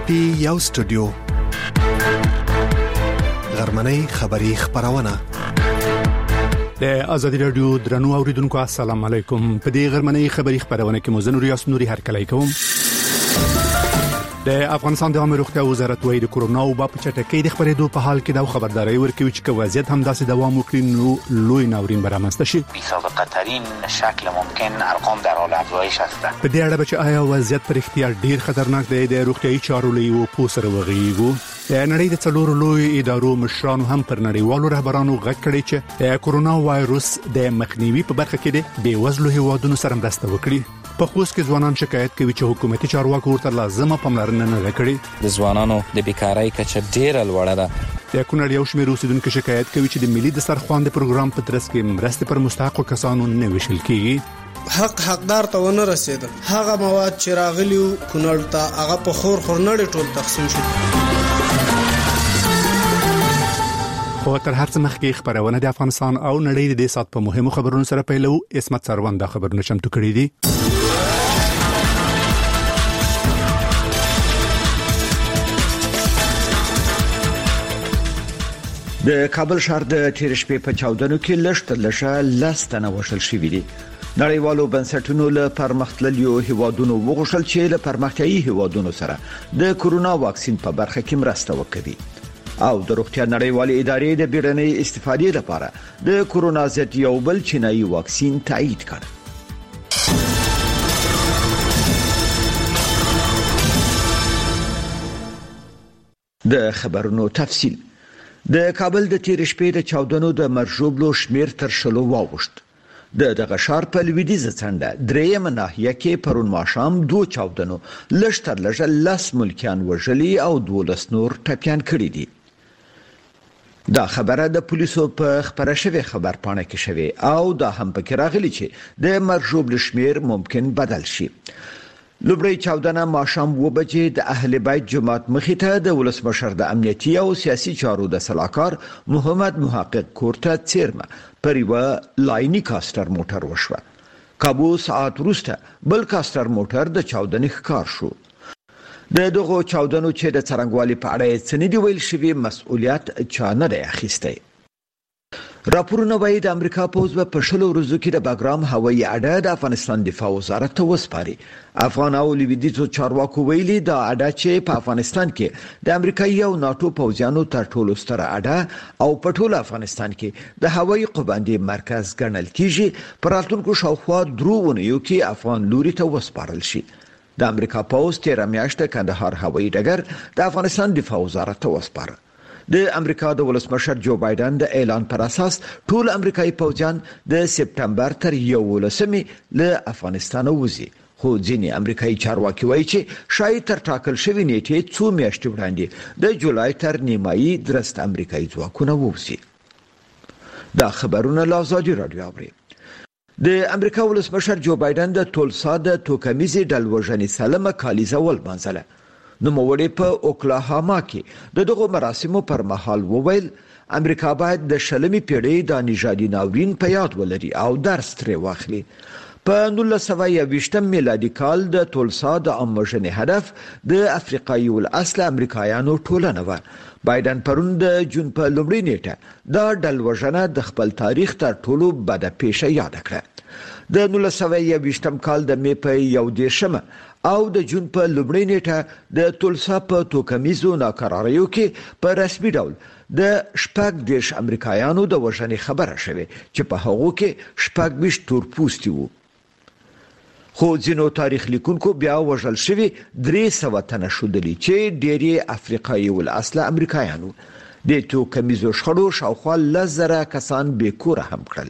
پی یو سټوډیو غرمنۍ خبری خبرونه د ازادي رادیو درنو اوریدونکو السلام علیکم. په دې غرمنۍ خبری خبرونه کې مو زه نور یاس نوري هرکلی کوم. د افغانستان د عامه روغتیا وزارت وايي د کورونا وبا په چټکۍ د خبرېدو په حال کې د خبرداري ورکوي چې وضعیت هم داسې دوام وکړي نو لوی ناورین برامنسته شي. بی‌سابقه‌ترین شکل ممکن ارقام در حال افزایش هستند. په دې اړه چې آیا وضعیت پر اختیار ډیر خطرناک دی د روغتیايي چارو لیو پوسره وغيږو. د نړۍ د څلورو لوی ادارو مشرانو هم پر نړیوالو رهبرانو غږ کړی چې د کورونا وایروس د مخنیوي په برخه کې د بیوزلو هیوادونو سره مرسته وکړي. په خوست کې ځوانان شکایت کوي چې حکومتي چارواکو ورته لازمه پاملرنه نه کړې. د ځوانانو د بیکارۍ کچه ډیره لوړه ده. د کونړ یو شمېر اوسیدونکو شکایت کوي چې د ملي دسترخوان د پروګرام په ترڅ کې مرستې پر مستحقو کسانو نه ویشل کیږي. حقدار ته ونه رسیدل. هغه مواد چې راغلي کونړ ته هغه په خور نړۍ ټول تقسیم شو. خو تر هر څه مخکې خبرونه د افغانستان او نړۍ د سات په مهمو خبرونو سره پیلو. اسمت سروان دا خبرونه چمتو کړي دي. د کابل ښار د تیر شپې په چاودنو کې لږه لاستنه وشل شوې دي. نړیوالو بنسټونو له پرمختللو هیوادونو وغوښتل چې له پرمختیايي هیوادونو سره د کورونا واکسین په برخه کې مرسته وکړي او د روغتیا نړیوالې ادارې د بیړنۍ استفادې لپاره د کورونا ضد یو بل چینایي واکسین تایید کړ. د خبرونو تفصیل. د کابل د تیر شپې د چاودنو د مرجوبلو شمیر تر شلو واوښت. دغه ښار په لویدیځه څنډه درېیمه ناحیه کې پرون ماښام دوه چاودنو لږ 10 ملکیان وژلي او 12 نور ټپیان کړي دي. دا خبره د پولیسو په خبره شوی خبر پاڼه کې شوی او دا هم پکې راغلی چې د مرجوبلو شمیر ممکن بدل شي. لومړی چاودنه ماښام 2 بجې د اهل بیت جماعت مخې ته د ولسمشر د امنیتي او سیاسي چارو د سلاکار محمد محقق کورته چیرمه پر یو لاینی کاستر موټر وشوه. کابو ساعت وروسته بل کاستر موټر د چاودنې ښکار شو. دغه چاودنو چې د څرنګوالي په اړه څه نه دی ویل شوی مسؤلیت چا نه دی اخیستی. راپورونه وايي د امریکا پوز په شلو ورځو کې د باګرام هوایي اډه د افغانستان دفاع وزارت ته وسپاري. افغان او لویدیځو چارواکو ویلي دا اډه چې په افغانستان کې د امریکایي او ناتو پوځیانو تر ټولو ستره اډه او په ټول افغانستان کې د هوایي قوبندې مرکز ګڼل کیږي. پر راتلونکو شاوخوا 3 اونیو کې افغان لوري ته وسپارل شي. د امریکا پوز تیر میاشت کندهار هوایي ډګر د افغانستان دفاع وزارت ته وسپاره. د امریکا د ولسمشر جو بایدن د اعلان پر اساس ټول امریکایي پوځیان د سپتمبر تر 11 له افغانستان وځي. خو ځینې امریکایي چارواکي وایي چې شاید تر ټاکل شوی نیټه 2 میاشتې وړاندې د جولای تر نیمایي درست امریکایي ځواکونه وځي. دا خبرونه له ازادي رادیو اوري. د امریکا ولسمشر جو بایدن د تولسا د توکمیزي ډلوژنې سلمه کالیزه ولمانځله. نو موړي په اوکلاهاما کې دغه مراسمو پر مهال وویل امریکا باید د شلمي پیړۍ د نژادي ناورین په یاد ولري او درس ترې واخلي. په 1920 میلادي کال د تولسا د اموژنې هدف د افریقایي الاصل امریکایانو ټولنه و. بایدن پرون د جون په لومړۍ نیټه دا ډلوژنه د خپل تاریخ تر ټولو بده پیښه یاد کړه. د 1920 کال د می په 11 او د جون په لومړۍ نیټه د تولسا په توکمیزو ناکراریو کې په رسمي ډول د 18 امریکایانو د وژنې خبره شوه چې په هغو کې 18 تورپوستي وو. خو ځینو تاریخ لیکونکو بیا وژل شوی 300 تنه شودلی چې ډېری افریقایي الاصل امریکایانو. د توکمیزو شخړو شاوخوا 1000 کسان بیکوره هم کړل.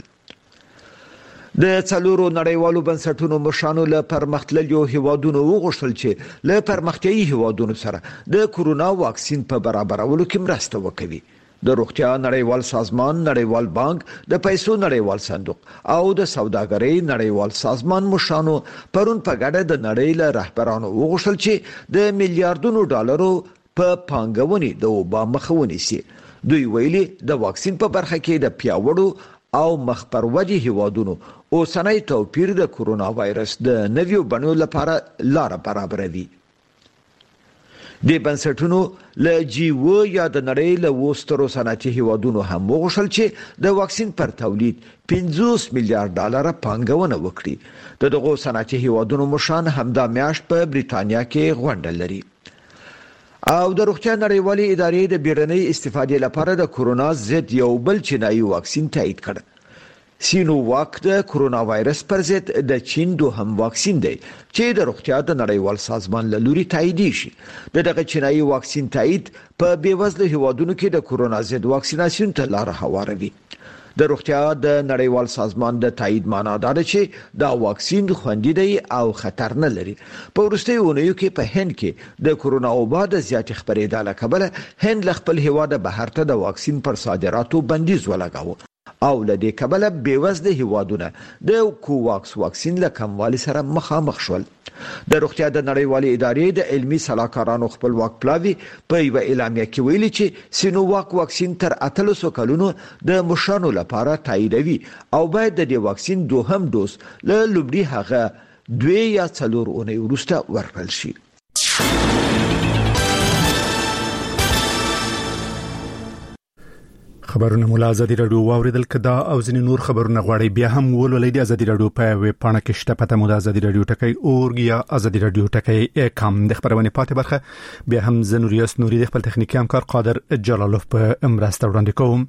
د څلورو نړیوالو بنسټونو مشرانو له پرمختللو هیوادونو وغوښتل چې له پرمختیايي هیوادونو سره د کورونا واکسین په برابرولو کې مرسته وکړي. د روغتیا نړیوال سازمان، نړیوال بانک، د پیسو نړیوال صندوق او د سوداګرۍ نړیوال سازمان مشرانو پرون په ګډه د نړۍ له رهبرانو وغوښتل چې د میلیارډونو ډالرو په پانګونې د وبا مخه ونیسي. دوی ویلي د واکسین په برخه کې د پیاوړو او مخپرودي هیوادونو اوسنۍ توپیر د کورونا وایرس د نویو بڼو لپاره لار برابروي. د بنسټونو له جیو یا د نړۍ له وسترو صنعتي هیوادونو هم وغوښتل چې د واکسین پر تولید 50 میلیارډ ډالر پانګونه وکړي. دغه صنعتي هیوادونو مشان همدا میاشت په بریتانیا کې غونډه لري. او د روغتیا نړیوالې ادارې د بیړنۍ استفادې لپاره د کورونا ضد یو بل چینایي واکسین تایید کړ. سینوواک د کورونا وایرس پر ضد د چین دوهم واکسین دی چې د روغتیا د نړیوال سازمان له لوري تایید شي. دغه چینایي واکسین تایید په بیوزله هیوادونو کې د کورونا ضد واکسیناسیون ته لار هواروي. د روغتیا د نړیوال سازمان د تایید معنا دا ده چې دا واکسین خوندي دی او خطر نه لري. په وروستیو اونیو کې په هند کې د کورونا وبا د زیات خبرېدا له کبله هند له خپل هیواد بهر ته د واکسین پر صادراتو بندیز ولګاوه او له دې کبله بیوزله هیوادونه د کوواکس واکسین له کموالي سره مخامخ شول. د روغتیا د نړیوالې ادارې د علمي صلاحکارانو خپلواک پلاوی په یو اعلامیه کې ویلي چې سینوواک واکسین تر 300 کلونو د مشانو لپاره تاییدوي او باید د دې واکسین دوهم ډوز له لومړي هغه 2 یا 4 اونۍ وروسته ورکړل شي. خبرونه مولا ازادي رادیو واوریدل کدا او ځینې نور خبرونه غواړي بیا هم ولولئ د ازادي رادیو په ویب پاڼه کې شته پته مو د ازادي رادیو ټکی اورګ یا ازادي رادیو ټکی کام. د خبرونه پاتې برخه بیا هم زنوریاس نوري د خپل تخنیکی همکار قادر جلالوف په مرسته وړاندې کوم.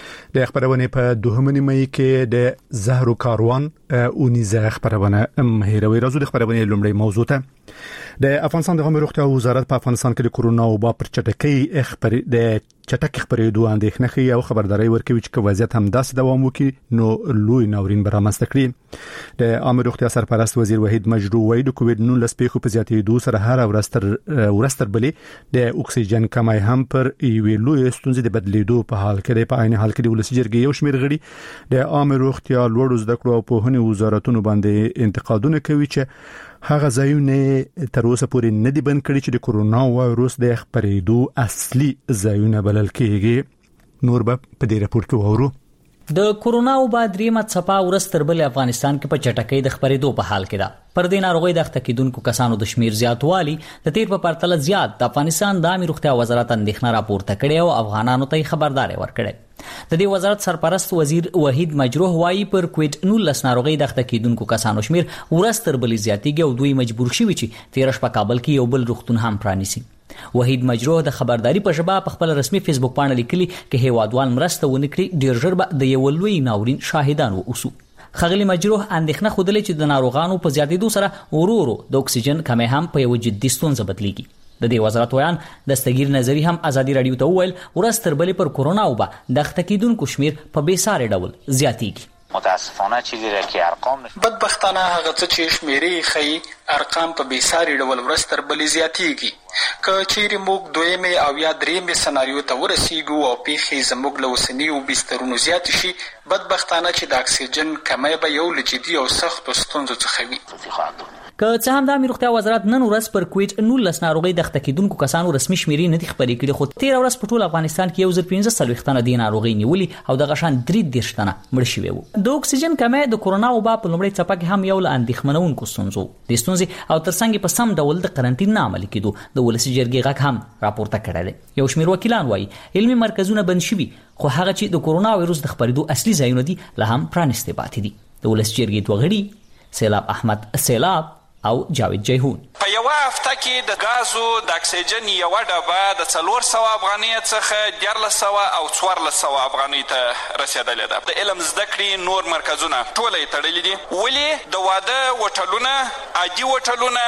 د خبرونه په 2 مې کې د زهرو کاروان اونیزه خبرونه مهیروي راځو. د خبرونه لومړی موضوع ته د افغانستان د عامه روغتیا وزارت په افغانستان کې د کورونا وبا پر چټکۍ د چټک خبرېدو اندېښنه خي او خبرداري ورکوي چې وضعیت هم داسې دوام وکړي نو لوی ناورین به رامنځته کړي. د عامه روغتیا سرپرست وزیر وحید مجروح وایي د کووډ-19 پیښو په زیاتېدو سره هر ورځ تر بلې د اکسیجن کمای هم پر یوې لوی ستونزې د بدلیدو په حال کې دی. په عین حال کې د ولسي جرګې یو شمېر غړي د عامه روغتیا لوړو زده کړو او پوهنې وزارتونو باندې انتقادونه کوي چې هغه ځایونه تر اوسه پورې نه دي بند کړي چې د کورونا وایرس د خپرېدو اصلي ځایونه بلل کېږي. نور به په دې راپور کې وورو. د کورونا وبا دریمه څپه ورځ تر بلې افغانستان کې په چټکۍ د خپرېدو په حال کې ده. پر دې ناروغۍ د اخته کېدونکو کسانو د شمیر زیاتوالی د تیر په پرتله زیات د افغانستان د عامه روغتیا وزارت اندېښنه راپورته کړې او افغانانو ته خبرداري ورکړې. د دې وزارت سرپرست وزیر وحید مجروح وایي پر کووډ-19 ناروغۍ د اخته کېدونکو کسانو شمیر ورځ تر بلې زیاتېږي او دوی مجبور شوي چې تیر شپه کابل کې یو بل روغتون هم پرانیسي. وحید مجروح د خبرداري په ژبه په خپل رسمي فیسبوک باندې لیکلي چې هیوادوال مرسته ونکړي ډیر ژر به د یو لوی ناورین شاهدان ووسو. خغلی مجروح اندېښنه خوده چې د ناروغانو په زیاتېدو سره ورو د اکسیجن کمی هم په یو جدي ستونزه بدلیږي. د دې وزارت ویان دستګیر نظری هم ازادي رادیو ته وویل ورځ تر بلې پر کورونا وبا د اخته کېدونکو شمیر په بیسارې ډول زیاتېږي. متاسفانه چیزی را که ارقام بدبختانه هغه څه چې شمیرې ښیي ارقام په بیسارې ډول ورځ تر بلې زیاتېږي. که چیرې موږ دویمې او یا دریمې سناریو ته ورسیږو او پیښې زموږ له اوسنیو بسترونو زیاتې شي بدبختانه چې د اکسیجن کمی به یو له جدي او سختو ستونزو څخه وي. که څه هم د عامه روغتیا وزارت نن ورځ پر کووډ-19 ناروغۍ د اخته کېدونکو کسانو رسمي شمیرې نه دي خپرې کړي خو تیر ورځ په ټول افغانستان کې 1540 تنه د ناروغۍ نیولې او د غشان 33 تنه مړ شوي وو. د اکسیجن کمی د کورونا وبا په لومړۍ څپه کې هم یو له اندېښمنونکو ستونزو د ستونزې او ترڅنګ په سم ډول د قرنټین نه عملي کېدو د ولسي جرګې غږ هم راپورته کړی دی. یو شمېر وکیلان وایي علمي مرکزونه بند شوي خو هغه چې د کورونا وایرس د خپرېدو اصلي ځایونه دي لا هم پرانیستي پاتې دي. د ولسي جرګې دوه غړي سیلاب احمد سیلاب او جاوید جیهون په یو هفته کې د غازو د اکسیجن یو ډبه د 400 افغانۍ څخه 1400 او 1400 افغانۍ ته رسیدلې ده. د علم زده کړې نور مرکزونه ټول یې تړلي دي. ولې د واده هوټلونه عادي هوټلونه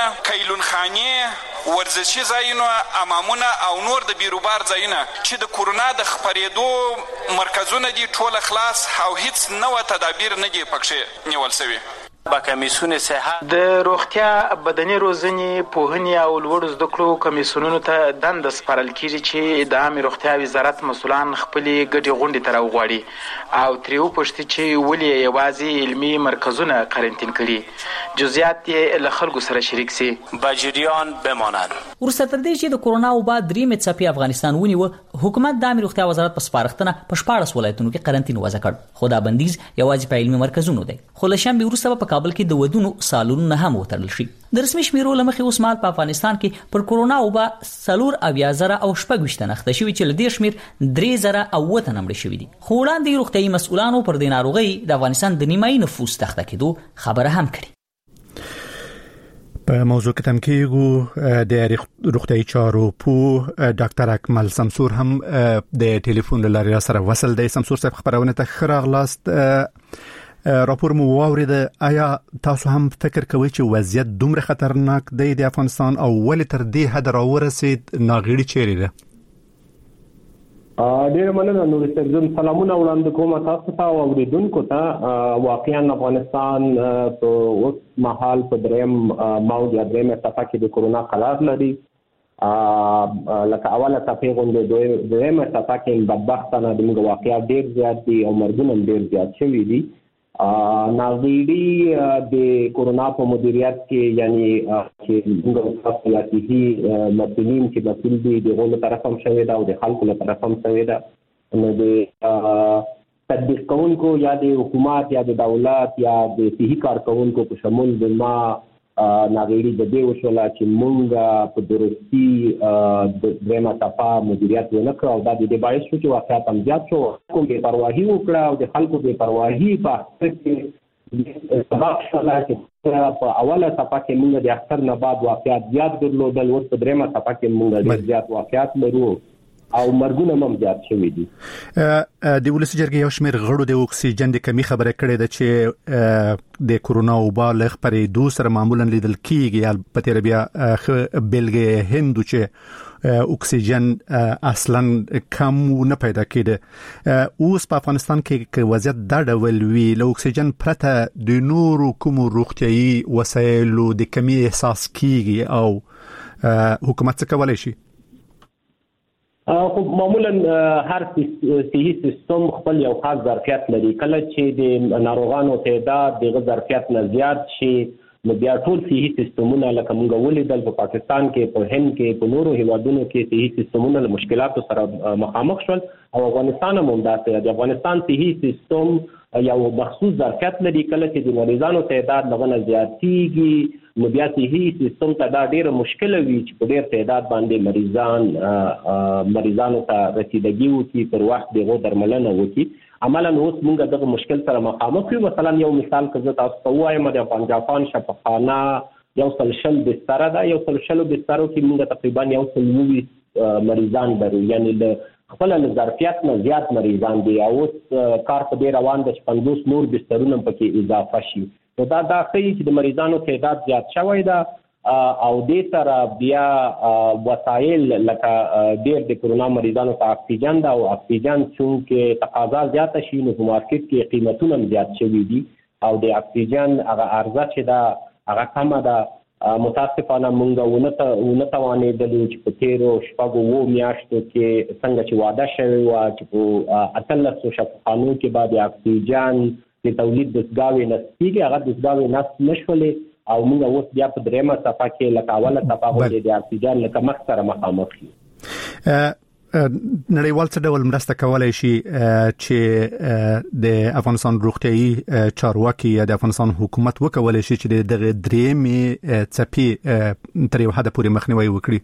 کیلونخانې ورزشي ځایونه امامونه او نور د بیروبار ځایونه چې د کورونا د خپرېدو مرکزونه دي ټول خلاص او هیڅ نوې تدابیر نه دي پکښې نیول شوي. با کمیسیون صحت د روغتیا بدني روزنې پوهنې او لوړو زده کړو کمیسیونونو ته دنده سپارل کیږي چې د عامه روغتیا وزارت مسؤلان خپلې ګډې غونډې ته راوغواړي او ترې وپوښتي چې ولې یوازې علمي مرکزونه قرنطین کړي جزئیات یې له خلکو سره شریک سي با جریان بمانند. ورسره تر دې چې د کورونا وبا دریمې څپې افغانستان ونیوه حکومت د عامه روغتیا وزارت په سپارښتنه په 14 ولایتونو کې قرنطین وضع کړ خو دا بندیز یوازې په علمي مرکزونو دی. خو له شنبې وروسته په کابل کې د ودونو سالونونه هم وتړل شي. د رسمي شمیرو لمخې اوس مهال په افغانستان کې پر کورونا وبا 4,000 او 26 تنخته شوی چې لدې شمیر 3,000 نمړي شوی دي. خو وړاندې روغتیايي مسؤلانو پر دې ناروغي د افغانستان د نیمایي نفوس تخته کېدو خبره هم کړې. په موضوع کې تم کېږو د روغتیايي چارو په ډاکټر اکمل سمسور هم د ټلیفون لارې سره وصل دی. سمسور صاحب خبرونه ته خراغلاست. راپور مو واورید، آیا تاسو هم فکر کوئ چې وضعیت دومره خطرناک دی د افغانستان او ولې تر دې حد راورسید؟ ناغېړي چیرې ده؟ ډېر مننه نور سرزم. سلامونه وړاندې کوم تاسو ته او اوریدونکو ته. واقعا افغانستان په اوس مهال په دریم موج یا دریم څپه کې د کورونا قرار لري. لکه اوله څپه غونډه دویمه څپه کې بدبختانه د موږ واقعیت ډېر زیات دي او مرګونه ډېر زیات شوي دي. ناغېړي د کورونا په مدیریت کې یعنی چې موږ سیاسي مسؤلین چې مسؤل دي د غونډې طرف هم شوی دا او د خلکو له طرف هم شوی دا، نو د تطبیق کوونکو یا د حکومت یا د دولت یا د صحي کارکونکو په شمول د ما ناغېړي د دې وشوله چې موږ په درستي د درېمه څپه مدیریت ونه کړو او دا د دې باعث شو چې واقعیت هم زیات شو. کوم بې پرواهي وکړه او د خلکو بې پرواهي په اختر کې سبب شوله چې په اوله څپه کې موږ د اختر نه بعد واقعیت زیات درلودل. اوس په درېمه څپه کې موږ ډېر زیات واقعیت لرو او مرګونه هم زیات شوي دي. د ولس جرګې یو شمېر غړو د اکسیجن د کمی خبره کړې ده چې د کورونا وبا له خپرېدو سره معمولا لیدل کېږي. په تېره بیا بلګې هندو چې اکسیجن اصلا کم نه پیدا کېده. اوس په افغانستان کې وضعیت دا ډول وي، له اکسیجن پرته د نورو کومو روغتیايي وسایلو د کمی احساس کېږي او حکومت څه کولی شي؟ خو معمولا هر صحي سیستم خپل یو خاص ظرفیت لري. کله چې د ناروغانو تعداد د ظرفیت نه زیات شي نو بیا ټول صحي سیستمونه لکه موږ ولیدل په پاکستان کې، په هند کې، په نورو هیوادونو کې صحي سیستمونه له مشکلاتو سره مخامخ شول او افغانستان هم همداسې. د افغانستان صحي سیستم یو مخصوص ظرفیت لري. کله چې د مریضانو تعداد لږ نه زیاتېږي نو بیا صحي سیستم ته دا ډېره مشکله وي چې په ډېر تعداد باندې مریضانو ته رسیدګي وکړي، پر وخت دغه درملنه وکړي. عملاً اوس موږ دغه مشکل سره مخامخ یو. مثلا یو مثال که زه تاسو ته ووایم، د جاپان شفاخانه 120 بستره ده. 120 بسترو کې موږ تقریبا 120 مریضان لرو، یعنی له خپل ظرفیت نه زیات مریضان دي. اوس کار په دې روان ده چې 50 نور بسترونه پکې اضافه شي. نو دا ښیي چې د مریضانو تعداد زیات شوی ده او دې سره بیا وسایل لکه ډېر د کورونا مریضانو ته اکسیجن ده او اکسیجن چونکې تقاضا زیاته شي نو په مارکیټ کې قیمتونه هم زیات شوي دي او د اکسیجن هغه عرضه چې ده هغه کمه ده. متاسفانه موږ ونه توانېدلو چې په تېرو 6 میاشتو کې څنګه چې وعده شوې وه چې په 1800 شفاخانو کې به د اکسیجن د تولید دستګاوې نصب کېږي، هغه دستګاوې نصب نه شولې او موږ اوس بیا په درېیمه څپه کې لکه اوله څپه غوندې د اکسیجن له کمښت سره مخامخ یو. نړیوال څه ډول مرسته کولی شي چې د افغانستان روغتیايي چارواکي یا د افغانستان حکومت وکولی شي چې دغه درېیمې څپې تر یو حده پورې مخنیوی وکړي؟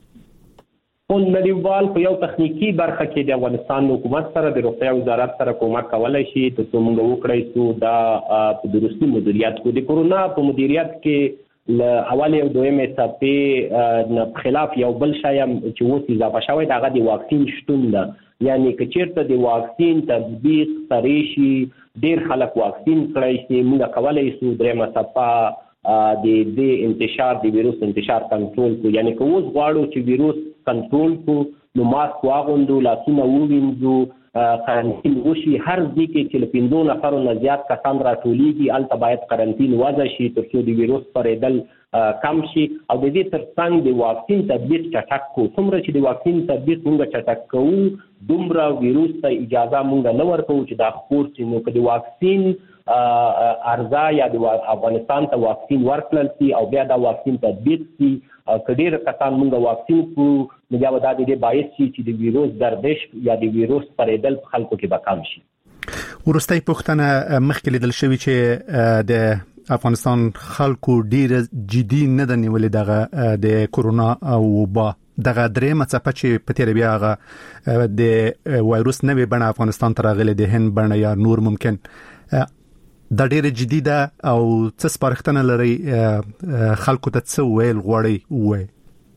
نړیوال په یو تخنیکی برخه کې د افغانستان حکومت سره د روغتیا وزارت سره کومک کولی شي ترڅو موږ وکړی شو دا په درستي مدیریت کړو. د کورونا په مدیریت کې له اول یو دویمې څپې نه خلاف یو بل شی چې اوس اضافه شوی د هغه د واکسین شتون ده. یعنی که چېرته د واکسین تطبیق سری شي، ډېر خلک واکسین کړی شي، موږ کولی شو درېیمه څپه د انتشار د ویروس انتشار کنټرول کړو. یعنی که اوس غواړو چې ویروس کنټرول کو نو ماسک واغوندو، لاسونه ووینځو، قرنطین وشي. هر ځای کې چې له 5 نفرو نه زیات کسان راټولیږي هلته باید قرنطین وضع شي ترڅو د ویروس خپرېدل کم شي. او د دې ترڅنګ د واکسین تطبیق چټک کو. څومره چې د واکسین تطبیق موږ چټک کوو دومره ویروس ته اجازه موږ نه ورکوو چې دا خپور شي. نو که د واکسین ارزا یا د افغانستان ته واکسین ورکړل شي او بیا دا واکسین تطبیق شي، که ډېر کسان موږ واکسین کړو نو بیا به دا د دې باعث شي چې د ویروس گردش یا د ویروس خپرېدل په خلکو کې به کم شي. وروستۍ پوښتنه، مخکې لیدل شوي چې د افغانستان خلکو ډیر جدي نه د نیولې دغه د کورونا او وبا دغه درې مڅپه چې په تیر بیا هغه د وایروس نوې بڼه افغانستان ته راغلي د هند بڼه یا نور ممکن د ډیره جدي ده او څه سپارښتنه لري خلکو ته څه ویل غواړي وای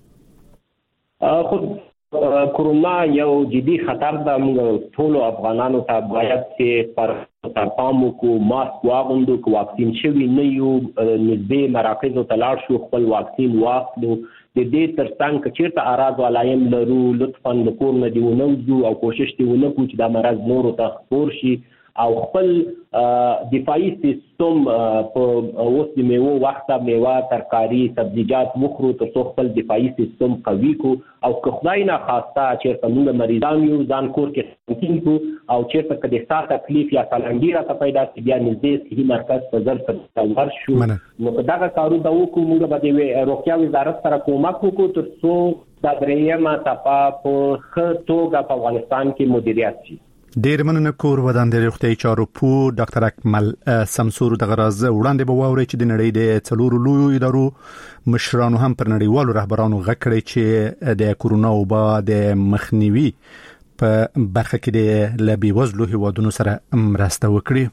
خو کورونا یو جدي خطر ده موږ ټول افغانانو ته باید چې پر پامو کو ماسک واغوندو کو واکسین شوی نه یو نسبی مراکز ته لاړ شو خپل واکسین واخلو د دې ترڅنګ چې چیرته اراض ولایم لرو لطفاً د کور نه دیونوځو او کوشش دی ونه کو چې دا مرض نور ته خپور شي او خپل دفاعي سیستم په اوس د میوه وخت میوه ترکاری سبزیجات مخرو ته خپل دفاعي سیستم قوي کو او که خدای نه خواسته چیرته موږ مریضان یو ځان کور کې تنظیم کو او چیرته کدي سات تکلیف یا سالنګي را پیدا شي بیا نږدې صحي مرکز په ځل څنګه شو نو دا کارو دا وکړو موږ به روغتیا وزارت سره کومک وکړو تر څو دا درېیمه ټاپه په ښه توګه په افغانستان کې مدیریت شي ډیر مننه کور ودان د روغتي چارو پو ډاکټر اکمل سمسور د غراز وړاندې به واوري چې د نړۍ د څلورو لویو ادارو مشرانو هم پر نړیوالو رهبرانو غکړي چې د کورونا وبا د مخنیوي په برخه کې د لبي وزلو هیوادونو سره مرسته وکړي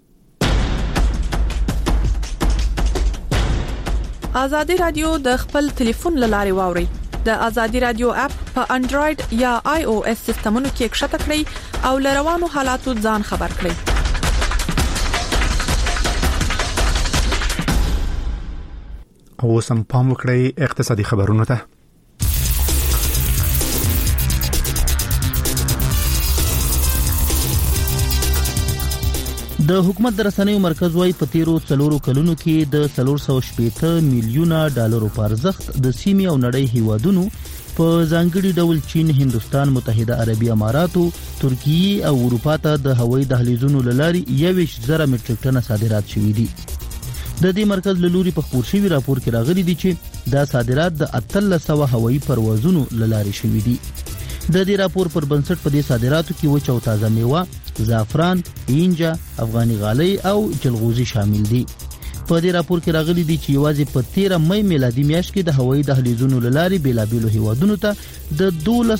ازادي رادیو د خپل ټلیفون لارې واوري د ازادي رادیو اپ په انډراید یا آی او اس سیستمونو کې ښکته کړئ او لروانو حالاتو ځان خبر کړئ او سم پام وکړئ اقتصادي خبرونه ته د حکومت د رسنیو مرکز وايي په تیرو 4 کلونو کې د 480 میلیونه ډالرو په ارزښت د سیمې او نړۍ هیوادونو په ځانګړي ډول چین، هندستان، متحده عربي اماراتو، ترکیه او اروپا ته د هوایي دهلیزونو لاري 21,000 میټریک ټن صادرات شوي دي. د دې مرکز له لوري په خبر شوی راپور کې راغلي دي چې دا صادرات د 1300 هوایي پروازونو لاري شوي دي. د دې راپور پر بنسټ په دې صادراتو کې وچ او تازه میوه، زعفران، اینجا، افغاني غالۍ او جلغوزي شامل دي. په دې راپور کې راغلي دي چې یوازې په 13 مې میلادي میاشت کې د هوایي دهلیزونو لاري بیلابیلو هیوادونو ته د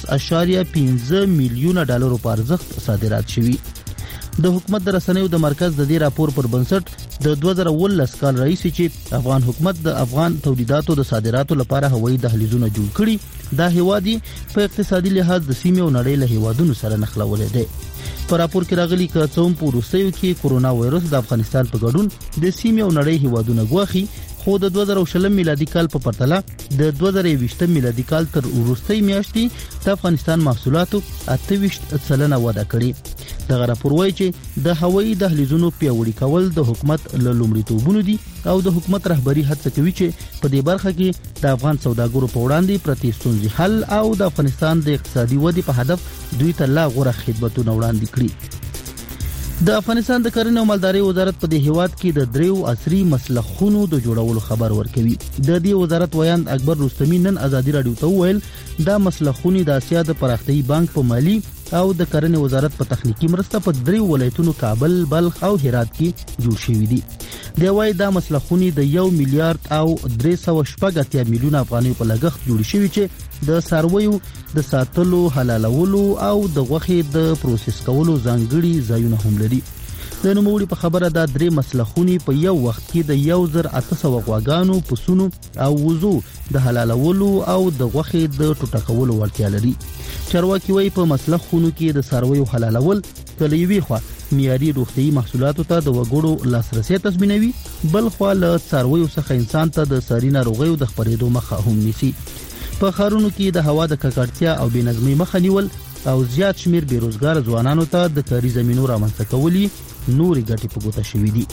12.15 میلیونه ډالرو په ارزښت صادرات شوي. د حکومت د رسنیو د مرکز د دې راپور پر بنسټ د 2019 کال راهیسې چې افغان حکومت د افغان تولیداتو د صادراتو لپاره هوایي دهلیزونه جوړ کړي، دا هیوادي په اقتصادي لحاظ د سیمې او نړۍ له هیوادونو سره نښلولې دي. په راپور کې راغلي چې څوم په روسیو کې کورونا وایروس د افغانستان په ګډون د سیمې او نړۍ هیوادونو غواخي، خو د 2020 میلادي کال په پرتله د 2020 میلادي کال تر وروستۍ میاشتې د افغانستان محصولاتو 28% وده کړې. دغه راپور وايي چې د هوایي دهلیزونو پیاوړي کول د حکومت له لومړیتوبونو دي او د حکومت رهبری هڅه کوي چې په دې برخه کې د افغان سوداګرو په وړاندې پرتې ستونزې حل او د افغانستان د اقتصادي ودې په هدف دوی ته لا غوره خدماتونه وړاندې کړي. د افغانستان د کرنې او مالدارۍ وزارت په دې هیواد کې د 3 عصري مسلخونو د جوړولو خبر ورکوي. د دې وزارت ویاند اکبر رستمی نن ازادي رادیو ته وویل دا مسلخونی د اسیا د پراختیايي بانک په مالی او د کرنې وزارت په تخنیکی مرسته په 3 ولایتونو کابل، بلخ او هرات کې جوړ شوي دي. د وای دا مسلخونی د 1 میلیارډ او 380 میلیون افغانۍ په لګښت جوړ شوي چې د سارویو د ساتلو، حلالولو او د غوښې د پروسس کولو ځانګړي ځایونه هم لري. د نوموړي په خبره دا 3 مسلخونی په یو وخت کې د 1800 غواګانو، پسونو او وزو د حلالولو او د غوښې د ټوټه کولو وړتیا لري. چارواکي وايي په مسلخونو کې د سارویو حلالول کله یوې خوا معیاري روغتيایي محصولاتو ته د وګړو لاسرسي تضمینوي، بل خوا له سارویو څخه انسان ته د ساري ناروغیو د خپرېدو مخه هم نیسي. په ښارونو کې د هوا د ککړتیا او بېنظمۍ مخه نیول او زیات شمیر بیروزګار ځوانانو ته د کاري زمینو رامنځته کولي نوري ګټې په ګوته شوې دي.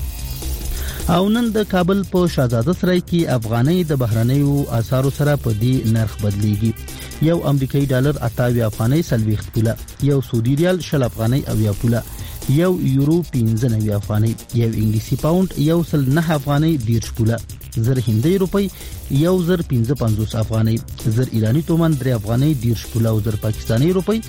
او نن د کابل په شاهزاده سرای کې افغانۍ د بهرنیو اسعارو سره په دې نرخ بدلیږي. یو امریکایي ډالر 28 افغانۍ 40 پوله، یو سعودي ریال 60 افغانۍ 80 پوله، یو یورو 15 افغانۍ، یو انګلیسي پاوند 109 افغانۍ 10 پوله، 1000 هندۍ روپۍ 1055 افغانۍ، 1000 ایرانی تومان 3 افغانۍ 10 پوله او 1000 پاکستاني روپۍ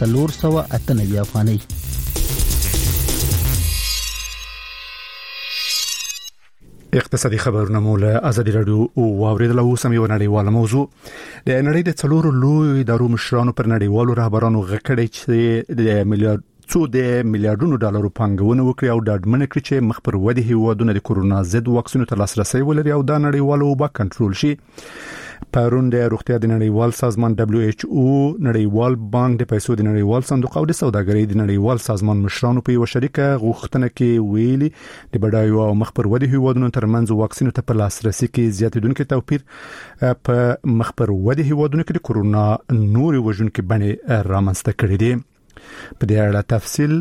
498 افغانۍ. اقتصادي خبرونه مول ازادي رادیو او اوریدل او سمي ونړیواله موضوع د نړۍ د څلورو لوی ادارو مشرانو پر نړیوالو رهبرانو غکړې چې د میلیارډونو ډالرو پانګونه وکړي او ډاډمنه کړي چې مخ پر ودی هیوادونه د کورونا ضد واکسینو ته لاسرسي ولري او د نړیوالو وبا کنټرول شي. پرون د روغتیا د نړیوال سازمان WHO، نړیوال بانک، د پیسو د نړیوال صندوق او د سوداګرۍ د نړیوال سازمان مشرانو په یو شریکه غوښتنه کې ویلي د بډایو او مخ پر ودی هیوادونو ترمنځ واکسینو ته په لاسرسي کې زیاتېدونکو توپیر په مخ پر ودی هیوادونو کې د کورونا نوري وژونکو بڼې رامنځته کړې دي. په دې اړه تفصیل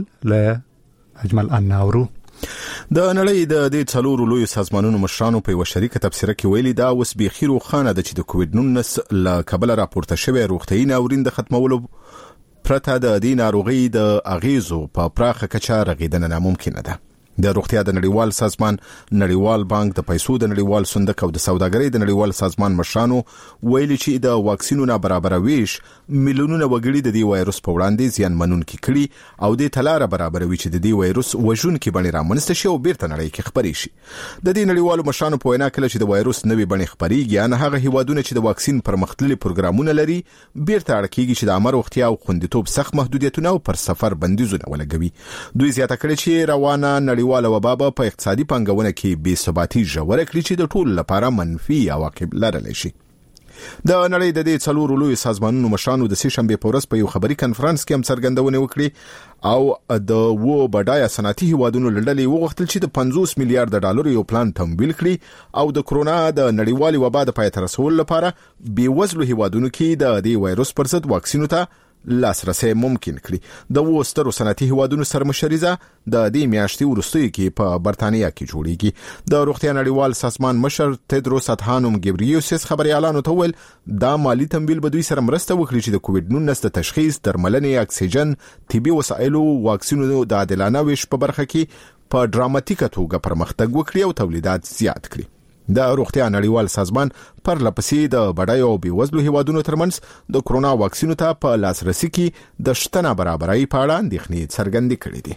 له اجمل اناورو. د نړۍ د دې څلورو لوی سازمانونو مشرانو په یو شریکه تبصره کې ویلي دا اوس بيخي روښانه ده چې د کووډ-19 له کبله راپورته شوی روغتيایي ناورین د ختمولو پرته د دې ناروغي د اغیزو په پراخه کچه رغیدنه ناممکنه ده. د روغتیا د نړیوال سازمان، نړیوال بانک، د پیسو د نړیوال صندوق او د سوداګرۍ د نړیوال سازمان مشرانو ویلي چې د واکسینو نابرابر ویش میلیونونه وګړي د دې وایروس په وړاندې زیانمنونکي کړي او د تلاره برابروي چې د دې وایروس وژونکي بڼې رامنځته شي او بیرته نړۍ کې خپري شي. د دې نړیوالو مشرانو په وینا کله چې د وایروس نوې بڼې خپريږي نه هغه هیوادونه چې د واکسین پرمختللي پروګرامونه لري بیرته اړکیږي چې د امر روغتیا او خوندیتوب سخت محدودیتونه او پر سفر بندیزونه ولګوي. دوی زیاته کړي چې روانه نړیواله وبا په اقتصادي پانګونه کې بې ثباتي ژوره کړي چې د ټولو لپاره منفي عواقب لرلی شي. د نړۍ د دې څلورو لوی سازمانونو مشرانو د سې شنبې په ورځ په یو خبري کنفرانس کې هم څرګندونه وکړي او د و بډایه صنعتي هیوادونو لړلې وغوښتل چې د 50 میلیارډ ډالر یو پلان تمویل کړي او د کورونا د نړیوالي وبا د پای ته رسولو لپاره بیوزلو هیوادونو کې د دې وایروس پر ضد واکسینو ته لاسرسي ممکن کړي. د وسترو صنعتي هیوادونو سرمشریزه د دې میاشتې وروستۍ کې په برتانیا کې جوړیږي. د روغتیا نړیوال سازمان مشر تدروس ادحانوم ګبریوسس خبريالانو ته ویل دا مالی تمویل به دوی سره مرسته وکړي چې د کووډ-19 د تشخیص، درملنې، اکسیجن، طبي وسایلو، واکسینو د عادلانه ویش په برخه کې په ډراماتیکه توګه پرمختګ وکړي او تولیدات زیات کړي. د روغتیا نړیوال سازمان پر لپسې د بډایو او بیوزلو هیوادونو ترمنځ د کورونا واکسینو ته په لاسرسي کې د شته نابرابرۍ په اړه اندېښنې څرګندې کړې دي.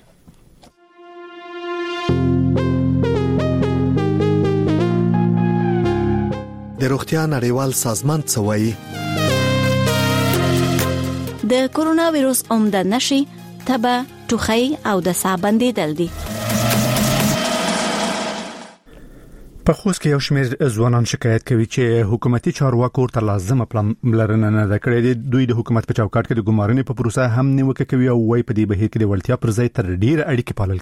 د روغتیا نړیوال سازمان څه وایي؟ د کورونا وایروس عمده نشي تبه، ټوخی او د ساه بندیدل دي. په خوست کې یو شمېر ځوانان شکایت کوي چې حکومتي چارواکو ته لازمه پلانونه نه کړې. دوی د حکومت په چوکاټ کې د ګمارنې په پروسه هم نیوکه کوي او وايي په دې بهیر کې د ولټیا پر ځای تر ډیر اړیکې پالل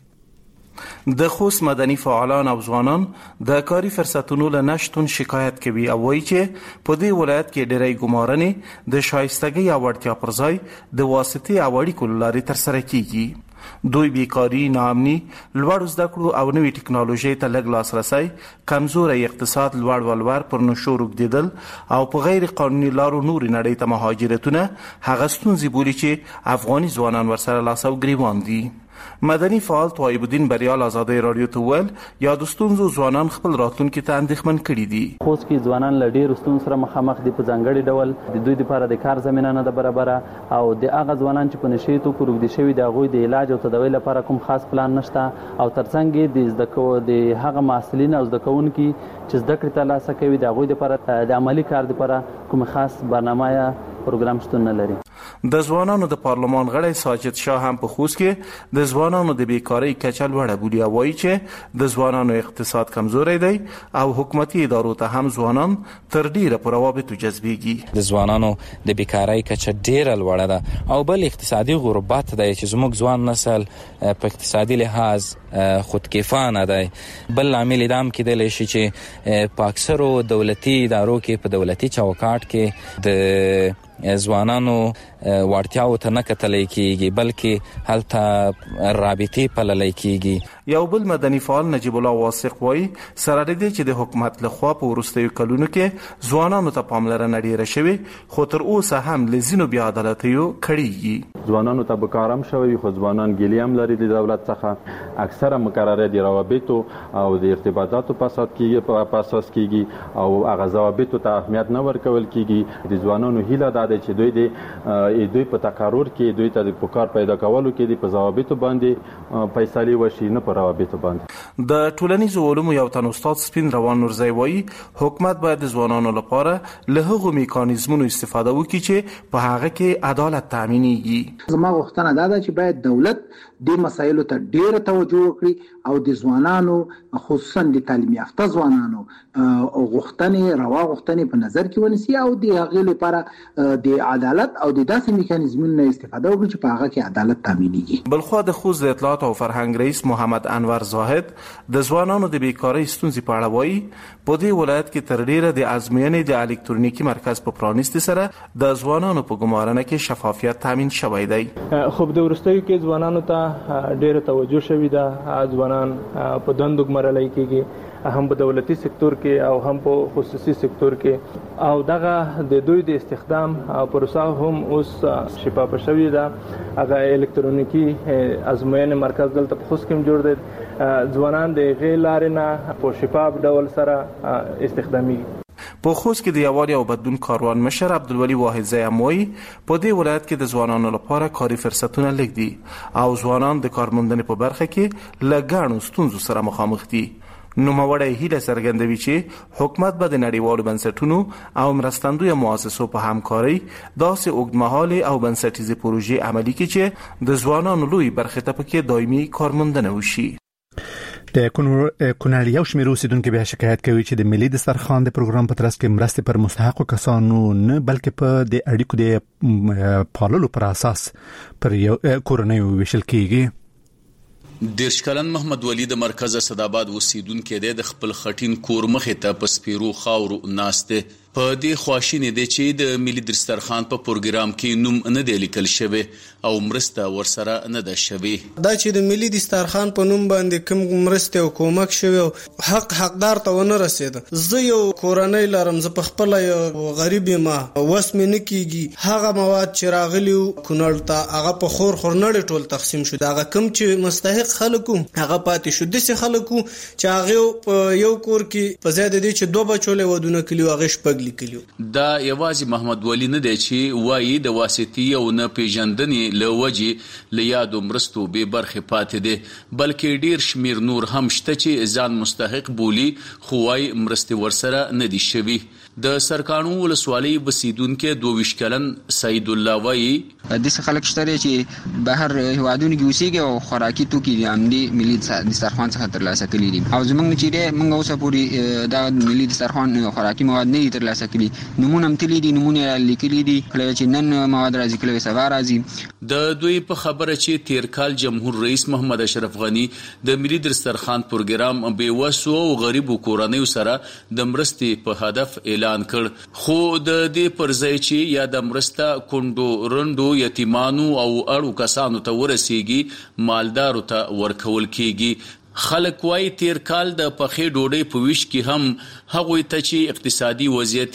کیږي. د خوست مدني فعالان او ځوانان د کاري فرصتونو له نشټون شکایت کوي او وایي چې په دې ولایت کې ډېری ګمارنې د شایستګۍ او وړتیا پر ځای د واسطې او اړیکو لارې ترسره کیږي. دوی بیکاری، ناامني، لوړ زده کړو او نوې ټکنالوژي ته لږ لاسرسي، کمزوري اقتصاد، لوړ ولور پر نشو رکدیدل او په غیر قانوني لارو نور نړۍ ته مهاجرتونه هغه ستونزې بولي چې افغاني ځوانان ورسره لاس او ګریوان دي. مدني فعال طایب الدین بریال آزادۍ رادیو ته ویل یا د ستونزو ځوانان خپل راتلونکي ته اندېښمن کړي دي. خوست کې ځوانان له ډېرو ستونزو سره مخامخ دي. په ځانګړي ډول د دوی لپاره د کار زمینه نه ده برابره او د هغه ځوانان چې په نشي توکو روږدي شوي د هغوی د علاج او تداوی لپاره کوم خاص پلان نشته او ترڅنګ د زده کوونکو د هغه محصلین او زده کوونکو چې زده کړې ترلاسه کوي د هغوی لپاره د عملی کار لپاره کوم خاص برنامه یا پروګرام شتون نه لري. د ځوانانو د پارلمان غړی ساجد شاه هم په خوست کې د ځوانانو د بیکاری کچه لوړه بولي او وایي چې د ځوانانو اقتصاد کمزوري دی او حکومتي ادارو ته هم ځوانان تر ډیره پر روابطو جذبېږي. د ځوانانو د بیکاری کچه ډیره لوړه ده او بل اقتصادي غربت دی چې زموږ ځوان نسل په اقتصادي لحاظ خودکفانه دی. بل عامل دام کېدلی شي چې په اکثرو دولتي ادارو کې په دولتي چوکاټ کې د ځوانانو وړتیاو ته نه کتلی کېږي بلکې هلته رابطې پللی کېږي. یو بل مدني فعال نجیب الله واثق وایي سره دې چې د حکومت لخوا په وروستیو کلونو کې ځوانانو ته پاملرنه ډیره شوې خو تر اوسه هم له ځینو بې عدالتیو کړېږي. ځوانانو ته به کار هم شوی خو ځوانان ګیلې هم لري د دولت څخه. اکثره مقرره د روابطو او د ارتباطاتو په اساس کېږي او هغه ضوابطو ته اهمیت نه ورکول کېږي. د ځوانانو هیله دا ده چې دوی په تقرر کې دوی ته د کار پیدا کولو کې د ضوابطو باندې فیصله وشي نه په روابطو باندې. د ټولنیزو علومو یو تن استاد سپین روان نورزی وایي حکومت باید د ځوانانو لپاره له هغو میکانیزمونو استفاده وکړي چې په هغه کې عدالت تامینېږي. زما غوښتنه دا ده چې باید دولت د مسایلو ته ډیره توجه وکړي او د ځوانانو خصوصا د تعلیم یافته ځوانانو غوښتنې روا غوښتنې په نظر کې ونیسي او د هغې لپاره د عدالت او د داسې میکانیزمونو استفاده وکړي چې په هغه کې عدالت تامینېږي. بلخوا د خوست د اطلاعات او فرهنګ رئیس محمد انور زاهد د ځوانانو د بیکارۍ ستونزې په اړه وایي په دې ولایت کې تر ډیره د ازموینې د الکترونیکي مرکز په پرانیستي سره د ځوانانو په ګمارنه کې شفافیت تامین شوی دی. خب د وروستیو کې ځوانانو ته ډیره توجه شوې ده. ځوانان په دندو ګمارل کېږي هم په دولتي سکتور کې او هم په خصوصي سکتور کې او دغه د دوی د استخدام پروسه هم اوس شفاف شوې ده. هغه الکترونیکی ازموینې مرکز دلته په خوست کې جوړ دی. ځوانان د غیر لارې نه په شفاف ډول سره استخدامېږي. په خوست کې د یووالي او بدلون کاروان مشر عبدالولي واحدزی وایي په دې ولایت کې د ځوانانو لپاره کاري فرصتونه لږ دي او ځوانان د کارموندنې په برخه کې له ګڼو ستونزو سره مخامخ دي. نوموړی هیله څرګندوي چې حکومت به د نړیوالو بنسټونو او مرستندویه مؤسسو په همکارۍ داسې اوږدمهالې او بنسټیزې پروژې عملي کړي چې د ځوانانو لوی برخې ته پکې دایمي کارموندنه وشي. د کونړ یو شمېر اوسیدونکو بیا شکایت کوي چې د ملي دسترخوان د پروګرام په ترڅ کې مرستې پر مستحقو کسانو نه بلکې په د اړیکو د پاللو پر اساس پر کورنیو ویشل کیږي. دیرش کلن محمد ولی د مرکز اسداباد اوسیدونکو د خپل خټین کور مخې ته په سپیرو خاورو ناشته په دې خواشینې دی چې د ملي دسترخوان په پروګرام کې نوم نه دی لیکل شوی او مرسته ورسره نه ده شوی. دا چې د ملي دسترخوان په نوم باندې کوم مرسته او کومک شوی حقدار ته ونه رسید. زه یو کورنۍ لرم، زه په خپل یو غریب ما وس مې نه کیږي. هغه مواد چې راغلی کونړ ته هغه په خور نړۍ ټول تقسیم شو. هغه کوم چې مستحق خلکو هغه پاتې شو. د څه خلکو چې هغه یو کور کې په زیاده دي چې دوه بچو له ودونه کلیو هغه شپږ لیکلو. دا یوازې محمد ولی نه دی چې وایي د واسطي او نه پیژندنې له وجې له یادو مرستو بې برخې پاتې دي، بلکې ډیر شمیر نور هم شته چې ځان مستحق بولي خو وایي مرستې ورسره نه دي شوي. د سرکانو ولسوالۍ بسیدونکو 22 کلن سید الله وایي داسې خلک شته چې بهر هیوادونو کې اوسېږي او خوراکي توکي د عمدي ملي دسترخوان څخه ترلاسه کړي دي او زموږ چې دی موږ اوسه پورې دا ملي دسترخوان خوراکي مواد نه دي ترلاسه کړي. نمونه هم تللي دي، نمونه لیکلي دي، کله چې نن مواد راځي کله سبا راځي. د دوی په خبره چې تیر کال جمهور رئیس محمد اشرف غنی د ملي دسترخوان پروګرام بېوسو او غریبو کورنیو سره د مرستې په هدف اعلان کړ، خو د دې پر ځای چې یا د مرسته کونډو رندو یتیمانو او اړو کسانو ته ورسیږي مالدارو ته ورکول کیږي. خلک وايي تیر کال د پخې ډوډۍ په ویش کې هم هغوی ته چې اقتصادي وضعیت